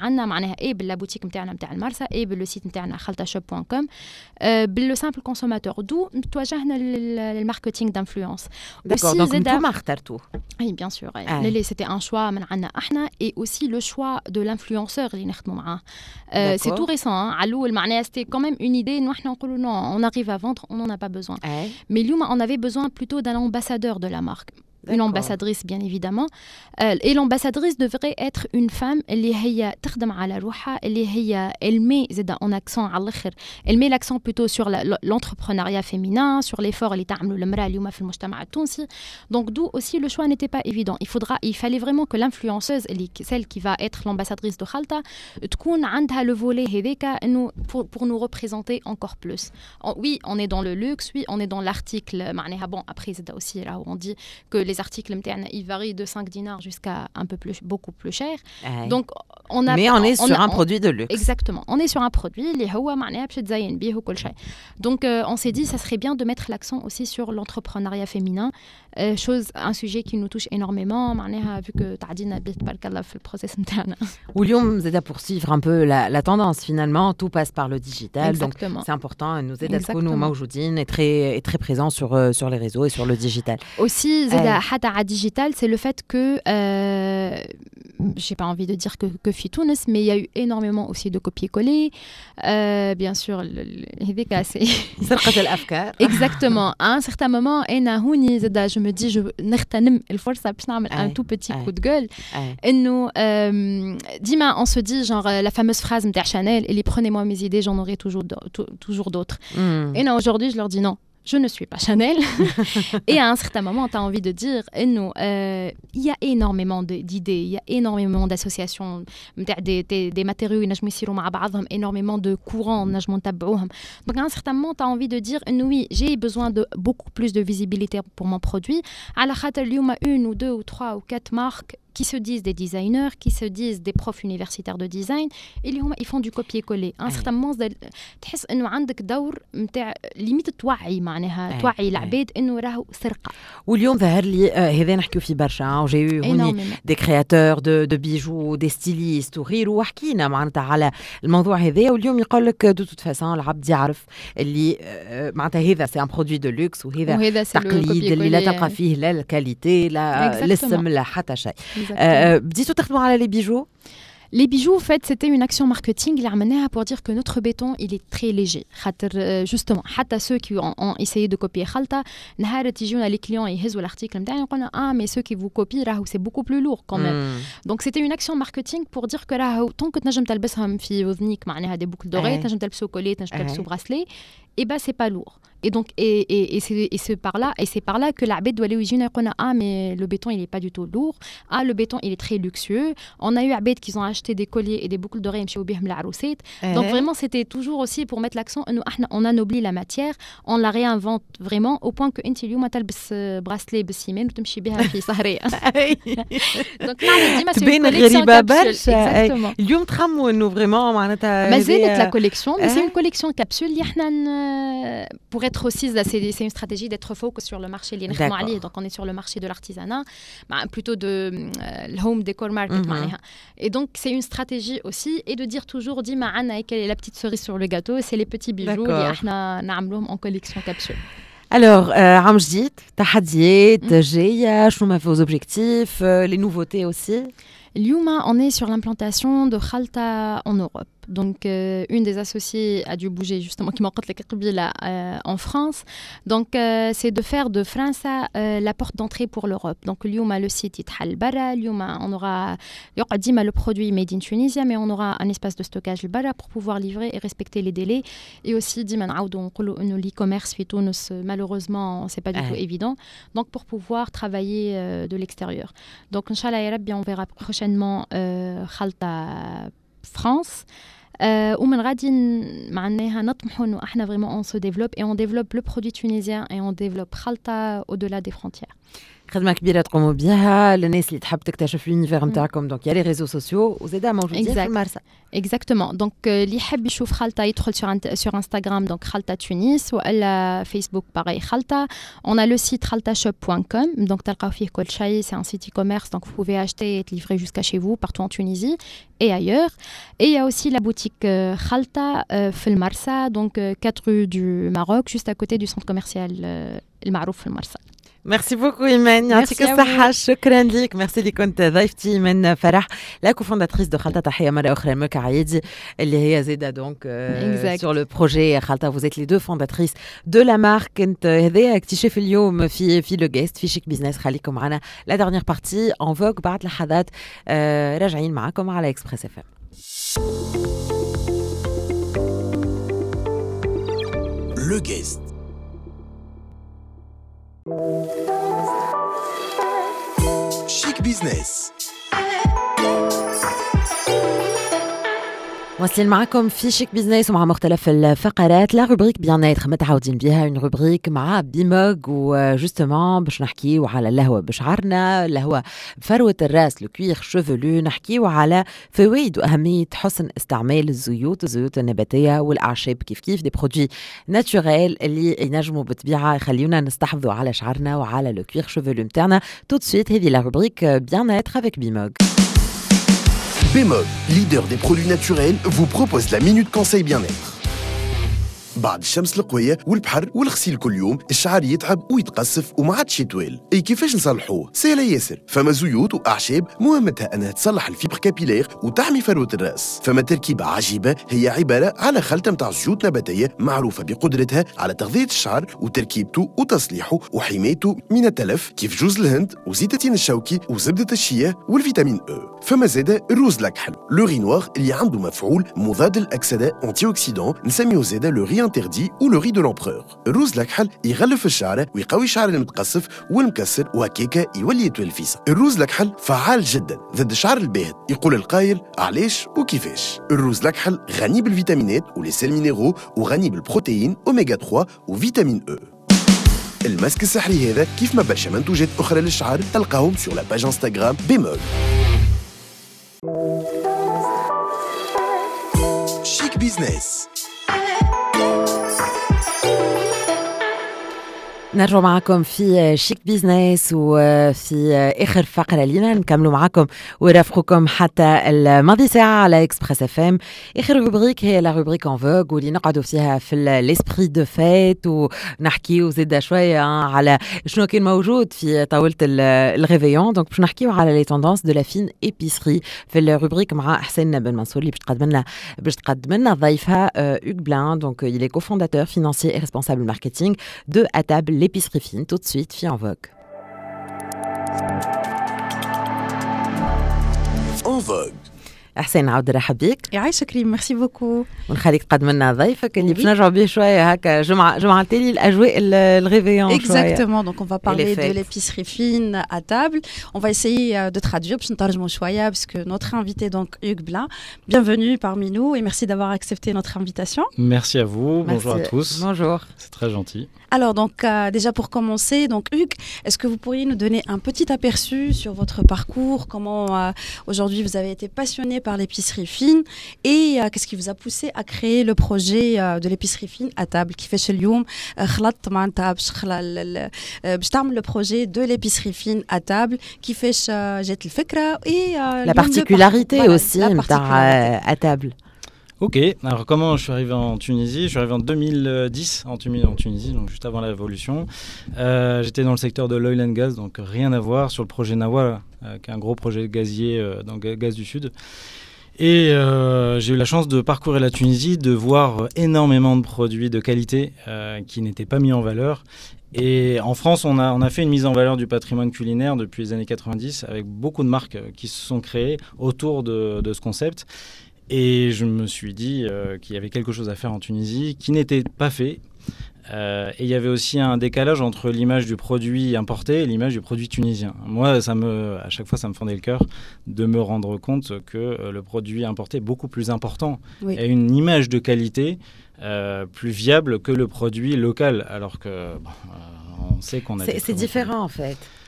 عندنا معناها اي باللا بوتيك نتاعنا نتاع المرسى اي باللو سيت نتاعنا خلطه شوب دوت كوم باللو سامبل كونسوماتور دو توجهنا للماركتينغ دانفلونس. D'accord, donc انتم اخترتوه. Oui, bien sûr. Ah. C'était un choix من عندنا احنا et aussi le choix de l'influenceur اللي نخدموا معاه. Euh, c'est tout récent. Hein. À l'eau, c'était quand même une idée. Nous, non, on arrive à vendre, on n'en a pas besoin. Ah. Mais lui, on avait besoin plutôt d'un ambassadeur de la marque. Une ambassadrice, bien évidemment. Euh, et l'ambassadrice devrait être une femme اللي هي تخدم على روحها اللي هي elle met زاد en accent على الآخر elle met l'accent plutôt sur la, l'entrepreneuriat féminin, sur l'effort اللي تعملوا المرأة اليوم في المجتمع التونسي. Donc d'où aussi le choix n'était pas évident. Il faudra, il fallait vraiment que l'influenceuse, celle qui va être l'ambassadrice de Khalta, تكون عندها le volet هذاك إنه pour, pour nous représenter encore plus. En, oui, on est dans le luxe, oui, on est dans l'article معناها bon après زاد aussi là où on dit que les articles ils varient de cinq dinars jusqu'à un peu plus, beaucoup plus cher. Aye. Donc, on a, mais on est on sur a, un on, produit de luxe. Exactement. On est sur un produit, les hawa معناها باش تزين بيه وكل شيء. Donc, euh, on s'est dit, ça serait bien de mettre l'accent aussi sur l'entrepreneuriat féminin. Euh, chose, un sujet qui nous touche énormément, معناها vu que تعدينا بيه تبارك الله في البروسيس نتاعنا. واليوم زاد poursuivre un peu la, la tendance finalement, tout passe par le digital. Exactement. Donc, c'est important, nous aider à تكونوا موجودين et très, et très présents sur, euh, sur les réseaux et sur le digital. Aussi, زاد حتى على digital, c'est le fait que euh, j'ai pas envie de dire que, que في تونس, mais il y a eu énormément aussi de copier-coller. Euh, bien sûr, هذيك c'est سرقة الأفكار. Exactement. À un certain moment, أنا هوني زاد je me dis je نغتنم الفرصة باش نعمل un tout petit coup de gueule. إنه ديما on se dit genre la fameuse phrase نتاع Chanel, et prenez-moi mes idées, j'en aurai toujours toujours d'autres. Et non, aujourd'hui je leur dis non. Je ne suis pas Chanel. Et à un certain moment, tu as envie de dire, il euh, y a énormément de, d'idées, il y a énormément d'associations, des, des, des matériaux, énormément de courants. Donc à un certain moment, tu as envie de dire, oui, j'ai besoin de beaucoup plus de visibilité pour mon produit. À la khata, il y a une ou deux ou trois ou quatre marques qui se disent des designers, qui se disent des profs universitaires de design, et ils font du copier-coller. À un certain moment, تحس إنه عندك دور متاع ليميت توعي معناها توعي العباد إنه راهو سرقة. واليوم ظهر لي هذا نحكيو في برشا. J'ai eu هوني des créateurs de de bijoux, des stylistes وغيره, وحكينا معناتها على الموضوع هذا. واليوم يقول لك de toute façon العبد يعرف اللي معناتها هذا c'est un produit de luxe وهذا تقليد اللي لا تلقى فيه لا الكاليتي لا الاسم لا حتى شيء. Euh, بديتوا تخدموا على les bijoux? Les bijoux, en fait, c'était une action marketing pour dire que notre béton, il est très léger. Justement, حتى ceux qui ont, ont essayé de copier Khalta, les clients ils هزوا l'article, ah mais ceux qui vous copient, c'est beaucoup plus lourd quand même. Mm. Donc c'était une action marketing pour dire que tant que تنجم تلبسهم في وذنيك معناها des boucles d'oreilles, تنجم تلبسوا collier, تنجم تلبسوا bracelet, et ben c'est pas lourd. Et donc et et et c'est et c'est par là et c'est par là que l'abed doit aller originer qu'on a ah mais le béton il est pas du tout lourd, ah le béton il est très luxueux. On a eu abed qui ont acheté des colliers et des boucles d'oreilles chez Obihem la Rousset. Donc vraiment c'était toujours aussi pour mettre l'accent on anoblit la matière, on la réinvente vraiment au point que انت اليوم تلبس bracelet بالسيمان وتمشي بها في سهرية. Donc نعمل ديما تبين غريبة برشا. اليوم تخموا إنه vraiment معناتها ما زالت la collection, mais c'est une collection capsule اللي احنا pour être aussi, c'est, c'est une stratégie d'être focus sur le marché. Donc, on est sur le marché de l'artisanat, bah, plutôt de euh, le home decor market. Mm-hmm. Et donc, c'est une stratégie aussi. Et de dire toujours, dis Ma'ana, quelle est la petite cerise sur le gâteau, c'est les petits bijoux en collection capsule. Alors, عام جديد, تحديات جاية, شنو ما vos objectifs, les nouveautés aussi? اليوم, on est sur l'implantation de Khalta en Europe. Donc, euh, une des associées a dû bouger justement, qui m'a dit là en France. Donc, euh, c'est de faire de France euh, la porte d'entrée pour l'Europe. Donc, اليوم, le site يتحل برا. اليوم, on aura le produit made in Tunisia, mais on aura un espace de stockage برا pour pouvoir livrer et respecter les délais. Et aussi, ديما نعاودوا نقولوا إنه l'e-commerce في تونس, malheureusement, c'est pas du tout évident. Donc, pour pouvoir travailler euh, de l'extérieur. Donc, Inch'Allah, ya Rabbi, on verra prochainement euh, Khalta France. Euh, ومن غادي معناها نطمحوا انه احنا vraiment on se développe et on développe le produit tunisien et on développe Khalta au-delà des frontières. خدمه كبيره تقوموا بها للناس اللي تحب تكتشف لونيفير نتاعكم دونك يا لي ريزو سوسيو وزاده موجودين في المرسى. Exactement. Donc, اللي يحب يشوف خالتا يدخل sur sur Instagram donc خالتا تونس ولا فيسبوك pareil خالتا. On a le site khaltashop point com donc تلقاو فيه كل شيء. C'est un site e-commerce donc vous pouvez acheter et être livré jusqu'à chez vous partout en Tunisie et ailleurs. Et il y a aussi la boutique euh, Khalta euh, في المرسى donc euh, quatre rue du Maroc juste à côté du centre commercial euh, المعروف في المرسى. ميرسي بوكو ايمان يعطيك الصحة شكرا ليك ميرسي اللي كنت ضيفتي ايمان فرح لا كوفونداتريس دو خالتا تحية مرة أخرى ملك عيدي اللي هي زيدة دونك سور لو بروجي خالتا vous êtes les deux fondatrices de la marque كنت هذايا اكتشاف اليوم في في لو جيست في شيك بيزنس خليكم معنا لا دارنيير بارتي اون فوك بعد لحظات راجعين معاكم على اكسبريس اف ام. Le guest. Chic Business. واصلين معكم في شيك بيزنس ومع مختلف الفقرات لا روبريك بيان ايتر متعودين بها اون روبريك مع بيموغ وجوستومون باش نحكيو على اللهوه بشعرنا اللهوه بفروه الراس لو كوير شوفلو نحكيو على فوائد واهميه حسن استعمال الزيوت الزيوت النباتيه والاعشاب كيف كيف دي برودوي ناتوريل اللي ينجموا بالطبيعه يخليونا نستحفظوا على شعرنا وعلى لو كوير شوفلو نتاعنا. تو سويت هذه لا روبريك بيان ايتر افيك بيموغ. Bemog, leader des produits naturels, vous propose la minute conseil bien-être. بعد الشمس القوية والبحر والغسيل كل يوم الشعر يتعب ويتقصف وما عادش يطول. اي كيفاش نصلحوه؟ سهلة ياسر. فما زيوت واعشاب مهمتها انها تصلح الفيبر كابيلير وتحمي فروة الراس. فما تركيبة عجيبة هي عبارة على خلطة متاع زيوت نباتية معروفة بقدرتها على تغذية الشعر وتركيبته وتصليحه وحمايته من التلف كيف جوز الهند وزيت التين الشوكي وزبدة الشيا والفيتامين او. فما زادة الروز لاكحل لو ري نوار اللي عنده مفعول مضاد للأكسدة انتي اوكسيدون نسميه زادة لو ري interdit ou le riz de l'empereur. الروز الأكحل يغلف الشعر ويقوي الشعر المتقصف والمكسر وهكاكا يولي يطول الفيسة. الروز الأكحل فعال جدا ضد الشعر الباهت. يقول القائل علاش وكيفاش. الروز الأكحل غني بالفيتامينات وليسيل مينيرو وغني بالبروتين أوميغا ثلاثة وفيتامين او. الماسك السحري هذا كيف ما برشا منتوجات أخرى للشعر تلقاهم sur la page Instagram Bemol. Chic Business. نرجع معكم في شيك بيزنس وفي آخر فقرة لينا نكملوا معكم ورافقكم حتى الماضي ساعة على إكسبريس اف ام. آخر روبريك هي لا روبريك ان فوغ واللي نقعدوا فيها في الاسبري دو فيت ونحكيو زيدا شوية على شنو كان موجود في طاولة الغيفيون. دونك باش نحكيو على لي توندونس دو لا فين ايبيسري في الروبريك مع حسين بن منصور اللي باش تقدم لنا باش تقدم لنا ضيفها اوغ بلان. دونك il est cofondateur financier et responsable marketing de à table l'épicerie fine. Tout de suite, Fille en Vogue. En Vogue. حسين عاود رحب بك. يعيشك كريم ميرسي بوكو. ونخليك تقدم لنا ضيفك اللي باش نرجعوا به شويه هكا جمعه جمعه تالي الاجواء الغيفيون شويه. Exactement, donc on va parler de l'épicerie fine à table. On va essayer de traduire باش نترجموا شويه parce que notre invité donc Hugues Blin, bienvenue parmi nous et merci d'avoir accepté notre invitation. Merci à vous. Merci. Bonjour à tous. Bonjour. C'est très gentil. Alors donc euh, déjà pour commencer, donc Hugues, est-ce que vous pourriez nous donner un petit aperçu sur votre parcours, comment euh, aujourd'hui vous avez été passionné par l'épicerie fine et euh, qu'est-ce qui vous a poussé à créer le projet euh, de l'épicerie fine à table qui fait chez اليوم خلطت معناتها باش باش تعمل le projet de l'épicerie fine à table كيفاش جات الفكرة et euh, la particularité voilà, aussi نتاع à table. Ok, alors comment je suis arrivé en Tunisie? Je suis arrivé en deux mille dix en, Tunisie, en Tunisie, donc juste avant la révolution. Euh, j'étais dans le secteur de l'oil and gas, donc rien à voir sur le projet Nawa, euh, qui est un gros projet gazier euh, dans le gaz du Sud. Et euh, j'ai eu la chance de parcourir la Tunisie, de voir énormément de produits de qualité euh, qui n'étaient pas mis en valeur. Et en France, on a, on a fait une mise en valeur du patrimoine culinaire depuis les années quatre-vingt-dix avec beaucoup de marques qui se sont créées autour de, de ce concept. Et je me suis dit euh, qu'il y avait quelque chose à faire en Tunisie qui n'était pas fait. Euh, et il y avait aussi un décalage entre l'image du produit importé et l'image du produit tunisien. Moi, ça me, à chaque fois, ça me fendait le cœur de me rendre compte que euh, le produit importé est beaucoup plus important oui. et une image de qualité euh, plus viable que le produit local. Alors que bon, euh, on sait qu'on a... C'est, c'est différent en fait.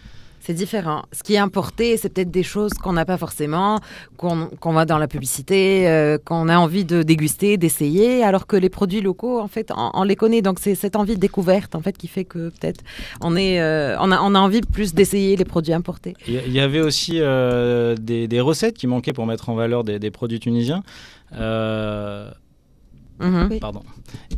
C'est différent. Ce qui est importé, c'est peut-être des choses qu'on n'a pas forcément, qu'on, qu'on voit dans la publicité, euh, qu'on a envie de déguster, d'essayer, alors que les produits locaux, en fait, on, on les connaît. Donc, c'est cette envie de découverte, en fait, qui fait que peut-être on, est, euh, on, a, on a envie plus d'essayer les produits importés. Il y avait aussi euh, des, des recettes qui manquaient pour mettre en valeur des, des produits tunisiens. Euh... Mmh. Oui. Pardon.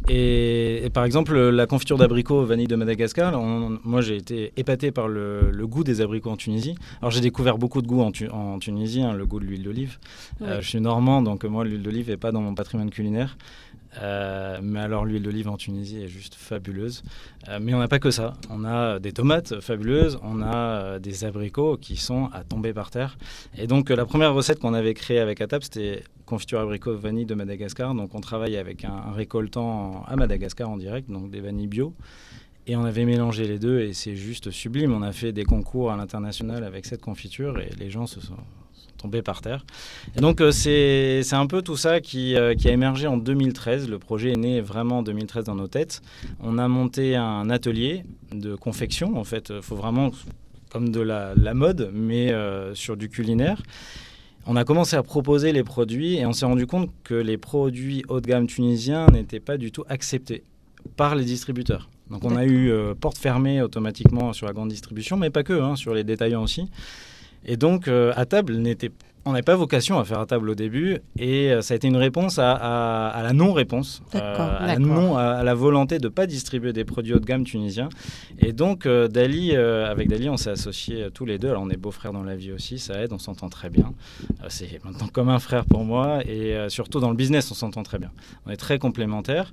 Et, et par exemple, la confiture d'abricots vanille de Madagascar, on, moi j'ai été épaté par le, le goût des abricots en Tunisie. Alors j'ai découvert beaucoup de goûts en, tu, en Tunisie, hein, le goût de l'huile d'olive. Oui. Euh, je suis normand, donc moi l'huile d'olive n'est pas dans mon patrimoine culinaire. Euh, mais alors l'huile d'olive en Tunisie est juste fabuleuse. Euh, mais on n'a pas que ça. On a des tomates fabuleuses, on a euh, des abricots qui sont à tomber par terre. Et donc euh, la première recette qu'on avait créée avec Atap, c'était confiture abricot vanille de Madagascar. Donc on travaille avec un, un récoltant à Madagascar en direct, donc des vanilles bio. Et on avait mélangé les deux et c'est juste sublime. On a fait des concours à l'international avec cette confiture et les gens se sont tombés par terre. Et donc euh, c'est, c'est un peu tout ça qui, euh, qui a émergé en deux mille treize. Le projet est né vraiment en deux mille treize dans nos têtes. On a monté un atelier de confection. En fait, il faut vraiment, comme de la, la mode, mais euh, sur du culinaire. On a commencé à proposer les produits et on s'est rendu compte que les produits haut de gamme tunisiens n'étaient pas du tout acceptés par les distributeurs. Donc on D'accord. a eu euh, porte fermée automatiquement sur la grande distribution, mais pas que, hein, sur les détaillants aussi. Et donc euh, à table, n'était, on n'avait pas vocation à faire à table au début et euh, ça a été une réponse à, à, à la non-réponse, euh, à, la non, à, à la volonté de ne pas distribuer des produits haut de gamme tunisiens. Et donc euh, Dali, euh, avec Dali, on s'est associés euh, tous les deux. Alors on est beaux-frères dans la vie aussi, ça aide, on s'entend très bien. Euh, c'est maintenant comme un frère pour moi et euh, surtout dans le business, on s'entend très bien. On est très complémentaires.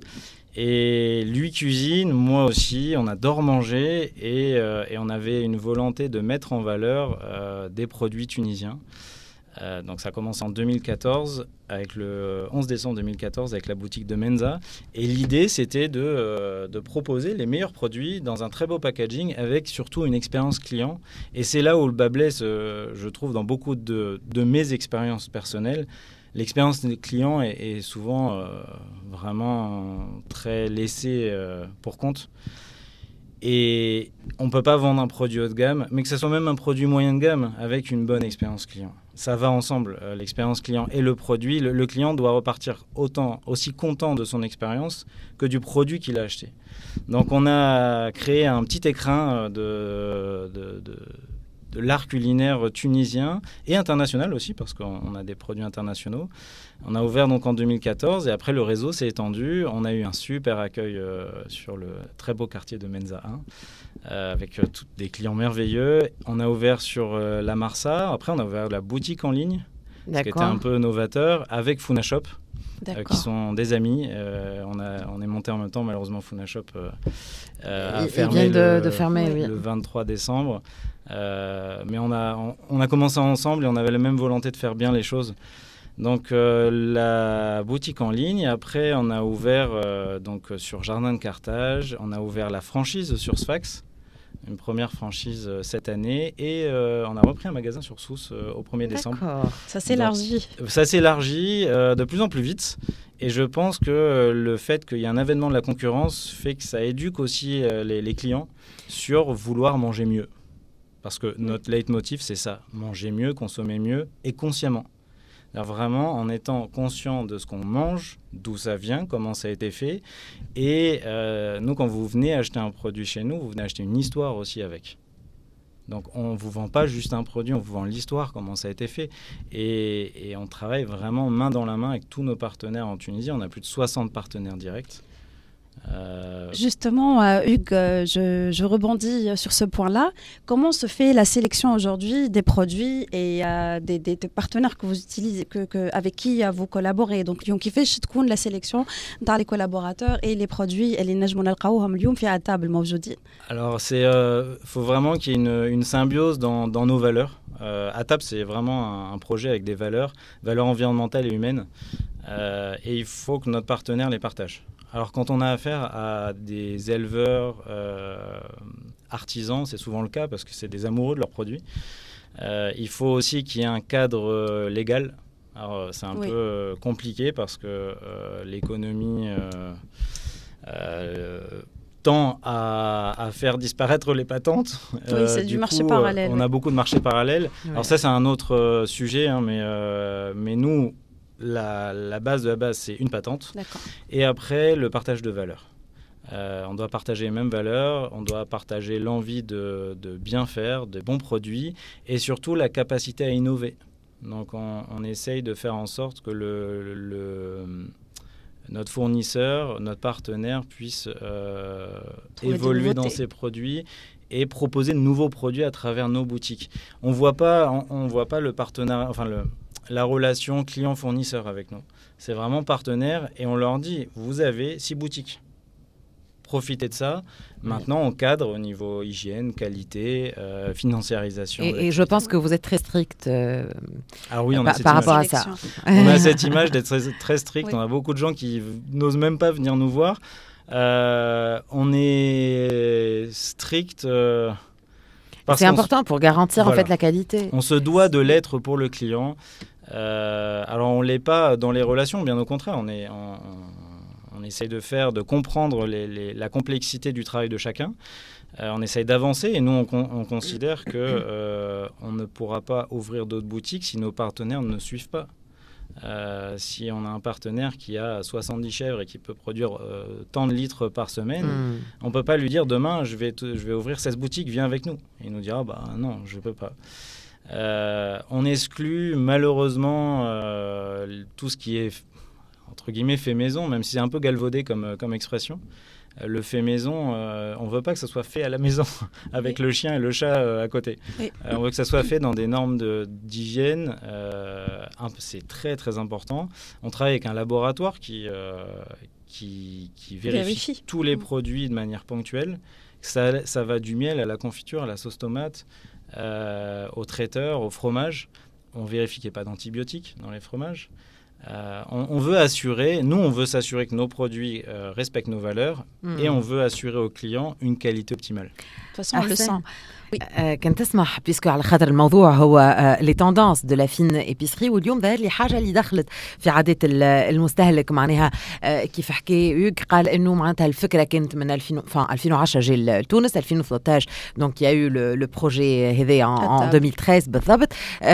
Et lui cuisine, moi aussi, on adore manger et, euh, et on avait une volonté de mettre en valeur euh, des produits tunisiens. Euh, donc ça commence en deux mille quatorze, avec le onze décembre deux mille quatorze, avec la boutique de Menza. Et l'idée, c'était de, euh, de proposer les meilleurs produits dans un très beau packaging, avec surtout une expérience client. Et c'est là où le bas blesse, euh, je trouve, dans beaucoup de, de mes expériences personnelles. L'expérience des clients est, est souvent euh, vraiment très laissée euh, pour compte. Et on ne peut pas vendre un produit haut de gamme, mais que ce soit même un produit moyen de gamme avec une bonne expérience client. Ça va ensemble, euh, l'expérience client et le produit. Le, le client doit repartir autant, aussi content de son expérience que du produit qu'il a acheté. Donc on a créé un petit écrin de... de, de de l'art culinaire tunisien et international aussi, parce qu'on a des produits internationaux. On a ouvert donc en deux mille quatorze et après le réseau s'est étendu. On a eu un super accueil euh, sur le très beau quartier de Menza un euh, avec euh, tous des clients merveilleux. On a ouvert sur euh, la Marsa. Après, on a ouvert la boutique en ligne, ce qui était un peu novateur, avec Funa Shop. Euh, qui sont des amis. Euh, on, a, on est monté en même temps, malheureusement, Funa Shop euh, euh, a fermé, de, le, de fermer le oui. vingt-trois décembre. Euh, mais on a, on, on a commencé ensemble et on avait la même volonté de faire bien les choses. Donc euh, la boutique en ligne, après on a ouvert euh, donc, sur Jardin de Carthage, on a ouvert la franchise sur Sfax, une première franchise euh, cette année, et euh, on a repris un magasin sur Sousse euh, au premier décembre. D'accord, ça s'élargit. Donc, ça s'élargit euh, de plus en plus vite, et je pense que euh, le fait qu'il y ait un avènement de la concurrence fait que ça éduque aussi euh, les, les clients sur vouloir manger mieux. Parce que notre leitmotiv, c'est ça, manger mieux, consommer mieux, et consciemment. Alors vraiment, en étant conscient de ce qu'on mange, d'où ça vient, comment ça a été fait. Et euh, nous, quand vous venez acheter un produit chez nous, vous venez acheter une histoire aussi avec. Donc on ne vous vend pas juste un produit, on vous vend l'histoire, comment ça a été fait. Et, et on travaille vraiment main dans la main avec tous nos partenaires en Tunisie. On a plus de soixante partenaires directs. Euh... Justement, euh, Hugues, euh, je, je rebondis sur ce point-là. Comment se fait la sélection aujourd'hui des produits et euh, des, des, des partenaires que vous utilisez, que, que, avec qui euh, vous collaborez? Donc, qui fait la sélection dans les collaborateurs et les produits et les نجموا نلقاوهم اليوم في à table موجودين. Alors, il euh, faut vraiment qu'il y ait une, une symbiose dans, dans nos valeurs. Euh, à table, c'est vraiment un, un projet avec des valeurs, valeurs environnementales et humaines. Euh, et il faut que notre partenaire les partage. Alors quand on a affaire à des éleveurs euh, artisans, c'est souvent le cas parce que c'est des amoureux de leurs produits. Euh, il faut aussi qu'il y ait un cadre euh, légal. Alors c'est un oui. peu euh, compliqué parce que euh, l'économie euh, euh, tend à, à faire disparaître les patentes. Oui, euh, c'est du, du marché coup, parallèle. On oui. a beaucoup de marchés parallèles. Ouais. Alors ça, c'est un autre euh, sujet, hein, mais, euh, mais nous, la, la base de la base, c'est une patente. D'accord. Et après, le partage de valeurs. Euh, on doit partager les mêmes valeurs, on doit partager l'envie de, de bien faire, de bons produits, et surtout la capacité à innover. Donc on, on essaye de faire en sorte que le... le notre fournisseur, notre partenaire puisse euh, évoluer dans ses produits et proposer de nouveaux produits à travers nos boutiques. On voit pas, on, on voit pas le partenariat, enfin le, la relation client-fournisseur avec nous. C'est vraiment partenaire et on leur dit, vous avez six boutiques. Profitez de ça. Maintenant, on cadre au niveau hygiène, qualité, euh, financiarisation. Et, et je pense que vous êtes très strict euh, Alors oui, on a par, cette par image. rapport à ça. On a cette image d'être très, très strict. Oui. On a beaucoup de gens qui n'osent même pas venir nous voir. Euh, on est strict. Euh, parce C'est important pour garantir voilà. en fait la qualité. On se doit de l'être pour le client. Euh, alors on l'est pas dans les relations, bien au contraire. On est on, On essaye de faire, de comprendre les, les, la complexité du travail de chacun. Euh, on essaye d'avancer et nous, on, on considère qu'on euh, ne pourra pas ouvrir d'autres boutiques si nos partenaires ne suivent pas. Euh, si on a un partenaire qui a soixante-dix chèvres et qui peut produire euh, tant de litres par semaine, mmh. on ne peut pas lui dire demain, je vais, te, je vais ouvrir seize boutiques, viens avec nous. Et il nous dira, bah, non, je ne peux pas. Euh, on exclut malheureusement euh, tout ce qui est entre guillemets fait maison, même si c'est un peu galvaudé comme, comme expression. Euh, le fait maison, euh, on ne veut pas que ça soit fait à la maison avec oui. le chien et le chat euh, à côté. Oui. Euh, on veut que ça soit fait dans des normes de, d'hygiène. Euh, un, c'est très très important. On travaille avec un laboratoire qui, euh, qui, qui vérifie, vérifie tous les mmh. produits de manière ponctuelle. Ça, ça va du miel à la confiture, à la sauce tomate, euh, au traiteur, au fromage. On vérifie qu'il n'y ait pas d'antibiotiques dans les fromages. Euh, on, on veut assurer, nous on veut s'assurer que nos produits euh, respectent nos valeurs mmh. et on veut assurer aux clients une qualité optimale. De toute façon on le sent. كنت تسمح بيسكو على خاطر الموضوع هو لي توندانس دو لا فين ايبيسري واليوم ظهر لي حاجه اللي دخلت في عادات المستهلك معناها كيف حكي يوك قال انه معناتها الفكره كانت من ألفين ألفين وعشرة جي لتونس ألفين وثلاثة عشر دونك يا يو لو بروجي هذا en deux mille treize بالضبط.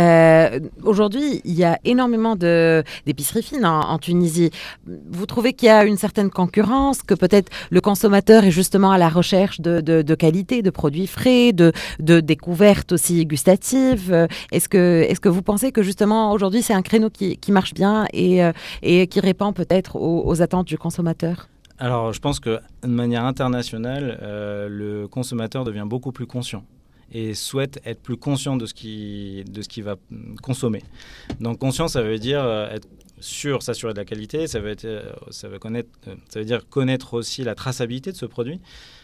Aujourd'hui il y a énormément de d'épiceries fines en, en Tunisie. Vous trouvez qu'il y a une certaine concurrence, que peut-être le consommateur est justement à la recherche de de, de qualité, de produits frais, de de découvertes aussi gustatives. Est-ce que, est-ce que vous pensez que justement aujourd'hui c'est un créneau qui, qui marche bien et, et qui répond peut-être aux, aux attentes du consommateur ? Alors je pense que de manière internationale, euh, le consommateur devient beaucoup plus conscient et souhaite être plus conscient de ce qu'il, de ce qu'il va consommer. Donc conscient, ça veut dire être sûr, s'assurer de la qualité, ça veut, être, ça veut, connaître, ça veut dire connaître aussi la traçabilité de ce produit.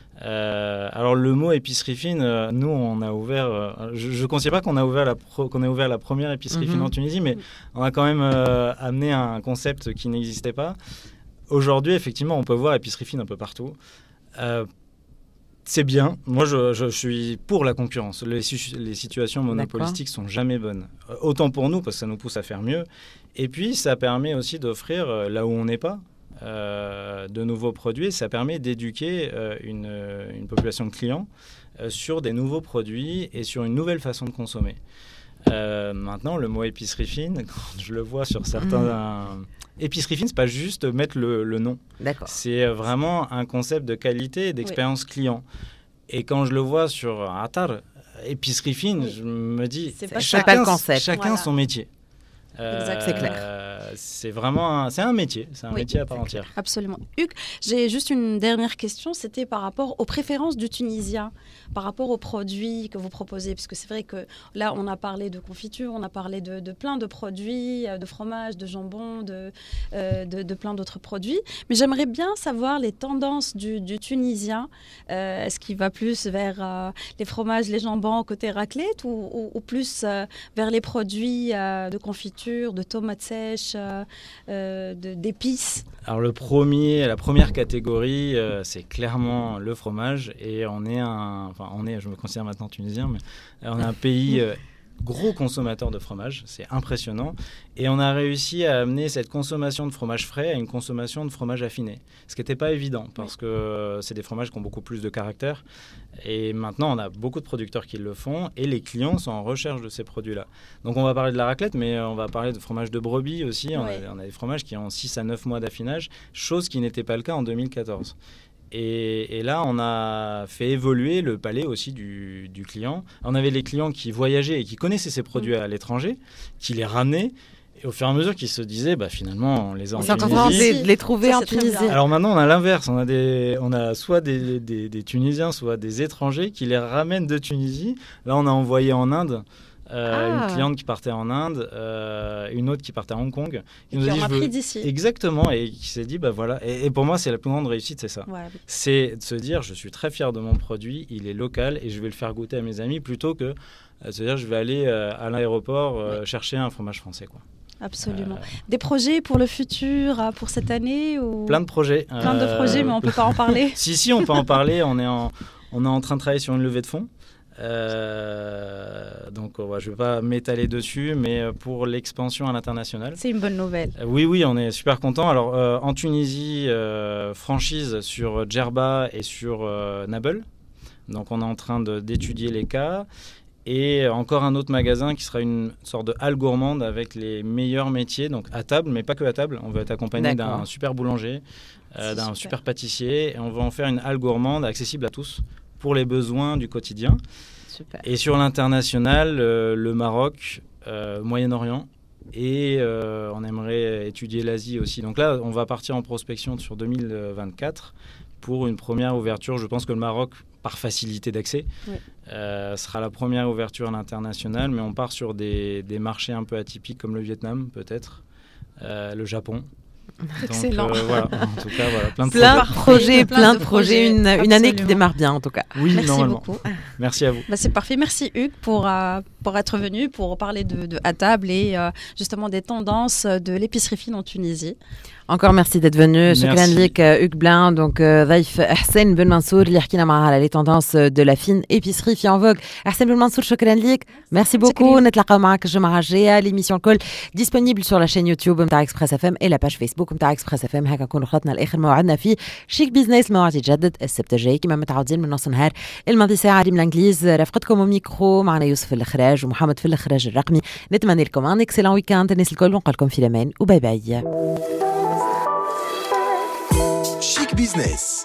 Euh, alors le mot épicerie fine, euh, nous on a ouvert, euh, je ne considère pas qu'on a ouvert la pro, qu'on a ouvert la première épicerie mm-hmm. fine en Tunisie, mais on a quand même euh, amené un concept qui n'existait pas. Aujourd'hui, effectivement, on peut voir épicerie fine un peu partout. Euh, c'est bien. Moi, je, je, je suis pour la concurrence. Les, les situations monopolistiques sont jamais bonnes. Euh, autant pour nous parce que ça nous pousse à faire mieux, et puis ça permet aussi d'offrir euh, là où on n'est pas. Euh, de nouveaux produits, ça permet d'éduquer euh, une, une population de clients euh, sur des nouveaux produits et sur une nouvelle façon de consommer. Euh, maintenant, le mot épicerie fine, quand je le vois sur certains... Mmh. Épicerie fine, c'est pas juste mettre le, le nom. D'accord. C'est vraiment un concept de qualité et d'expérience oui. client. Et quand je le vois sur Atar, épicerie fine, oui. je me dis, c'est pas chacun, pas le concept. chacun voilà. son métier. Euh, exact, c'est clair. C'est vraiment un, c'est un métier, c'est un oui, métier à part entière. Absolument. Hugues, j'ai juste une dernière question, c'était par rapport aux préférences du Tunisien, par rapport aux produits que vous proposez, parce que c'est vrai que là, on a parlé de confiture, on a parlé de, de plein de produits, de fromage, de jambon, de, euh, de, de plein d'autres produits, mais j'aimerais bien savoir les tendances du, du Tunisien. Euh, est-ce qu'il va plus vers euh, les fromages, les jambons côté raclette ou, ou, ou plus euh, vers les produits euh, de confiture, de tomates sèches, euh, euh, de, d'épices? Alors le premier, la première catégorie, euh, c'est clairement le fromage, et on est un, enfin on est, je me considère maintenant tunisien, mais on est un pays euh, gros consommateurs de fromage, c'est impressionnant. Et on a réussi à amener cette consommation de fromage frais à une consommation de fromage affiné. Ce qui n'était pas évident, parce que euh, c'est des fromages qui ont beaucoup plus de caractère. Et maintenant, on a beaucoup de producteurs qui le font, et les clients sont en recherche de ces produits-là. Donc on va parler de la raclette, mais on va parler de fromage de brebis aussi. On, Ouais. a, on a des fromages qui ont six à neuf mois d'affinage, chose qui n'était pas le cas en deux mille quatorze. Et, et là, on a fait évoluer le palais aussi du, du client. On avait les clients qui voyageaient et qui connaissaient ces produits à l'étranger, qui les ramenaient. Et au fur et à mesure qu'ils se disaient, bah, finalement, on les a en C'est encore Tunisie. de, de les trouver Ça, en c'est très Tunisie. bien. Alors maintenant, on a l'inverse. On a, des, on a soit des, des, des Tunisiens, soit des étrangers qui les ramènent de Tunisie. Là, on a envoyé en Inde euh, Ah. une cliente qui partait en Inde, euh, une autre qui partait à Hong Kong. Et nous qui a dit, en a je veux- pris d'ici. Exactement, et qui s'est dit, bah voilà. Et, et pour moi, c'est la plus grande réussite, c'est ça. Ouais. C'est de se dire, je suis très fier de mon produit, il est local et je vais le faire goûter à mes amis plutôt que de se dire, je vais aller euh, à l'aéroport euh, chercher un fromage français, quoi. Absolument. Euh, Des projets pour le futur, euh, pour cette année ou... Plein de projets. Plein de euh, projets, mais on peut pas en parler. Si, si, on peut en parler. On est en, on est en train de travailler sur une levée de fonds. Euh, donc, ouais, je ne vais pas m'étaler dessus, mais pour l'expansion à l'international. C'est une bonne nouvelle. Euh, oui, oui, on est super content. Alors, euh, en Tunisie, euh, franchise sur Djerba et sur euh, Nabel. Donc, on est en train de, d'étudier les cas. Et encore un autre magasin qui sera une sorte de halle gourmande avec les meilleurs métiers, donc à table, mais pas que à table. On va être accompagné D'accord. d'un super boulanger, euh, C'est d'un super. super pâtissier, et on va en faire une halle gourmande accessible à tous pour les besoins du quotidien. Super. Et sur l'international, euh, le Maroc, euh, Moyen-Orient, et euh, on aimerait étudier l'Asie aussi. Donc là, on va partir en prospection sur deux mille vingt-quatre pour une première ouverture. Je pense que le Maroc, par facilité d'accès, Oui. euh, sera la première ouverture à l'international, mais on part sur des, des marchés un peu atypiques comme le Vietnam, peut-être, euh, le Japon. Excellent. Donc, euh, voilà, en tout cas, voilà, plein de Plein de projets. projets, Plein plein de de projets, projets, une, une année qui absolument. démarre bien en tout cas. Oui, Merci normalement. beaucoup. Merci à vous. Bah, c'est parfait. Merci Hugues pour, euh, pour être venu, pour parler de, de à table et euh, justement des tendances de l'épicerie fine en Tunisie. Encore merci d'être venu. Merci. شكرا لك Hugues Blin, donc euh, ضيف حسين بن منصور اللي حكينا معاه على les tendances de la fine épicerie في en vogue. حسين بن منصور شكرا لك. Merci beaucoup. شكراً. نتلاقاو معك الجمعة الجاية. l'émission الكل disponible sur la chaîne YouTube نتاع اكسبريس اف ام et la page Facebook نتاع اكسبريس اف ام. هكا نكونوا خلطنا لاخر موعدنا في شيك بيزنس. الموعد يتجدد السبت الجاي كما متعودين من نص نهار الماضي ساعة ريم الانجليز. رافقتكم وميكرو معنا يوسف في الاخراج ومحمد في الاخراج الرقمي. نتمنى لكم ان اكسلون ويكاند الناس الكل ونقول لكم في الامان وباي باي. Chic Business.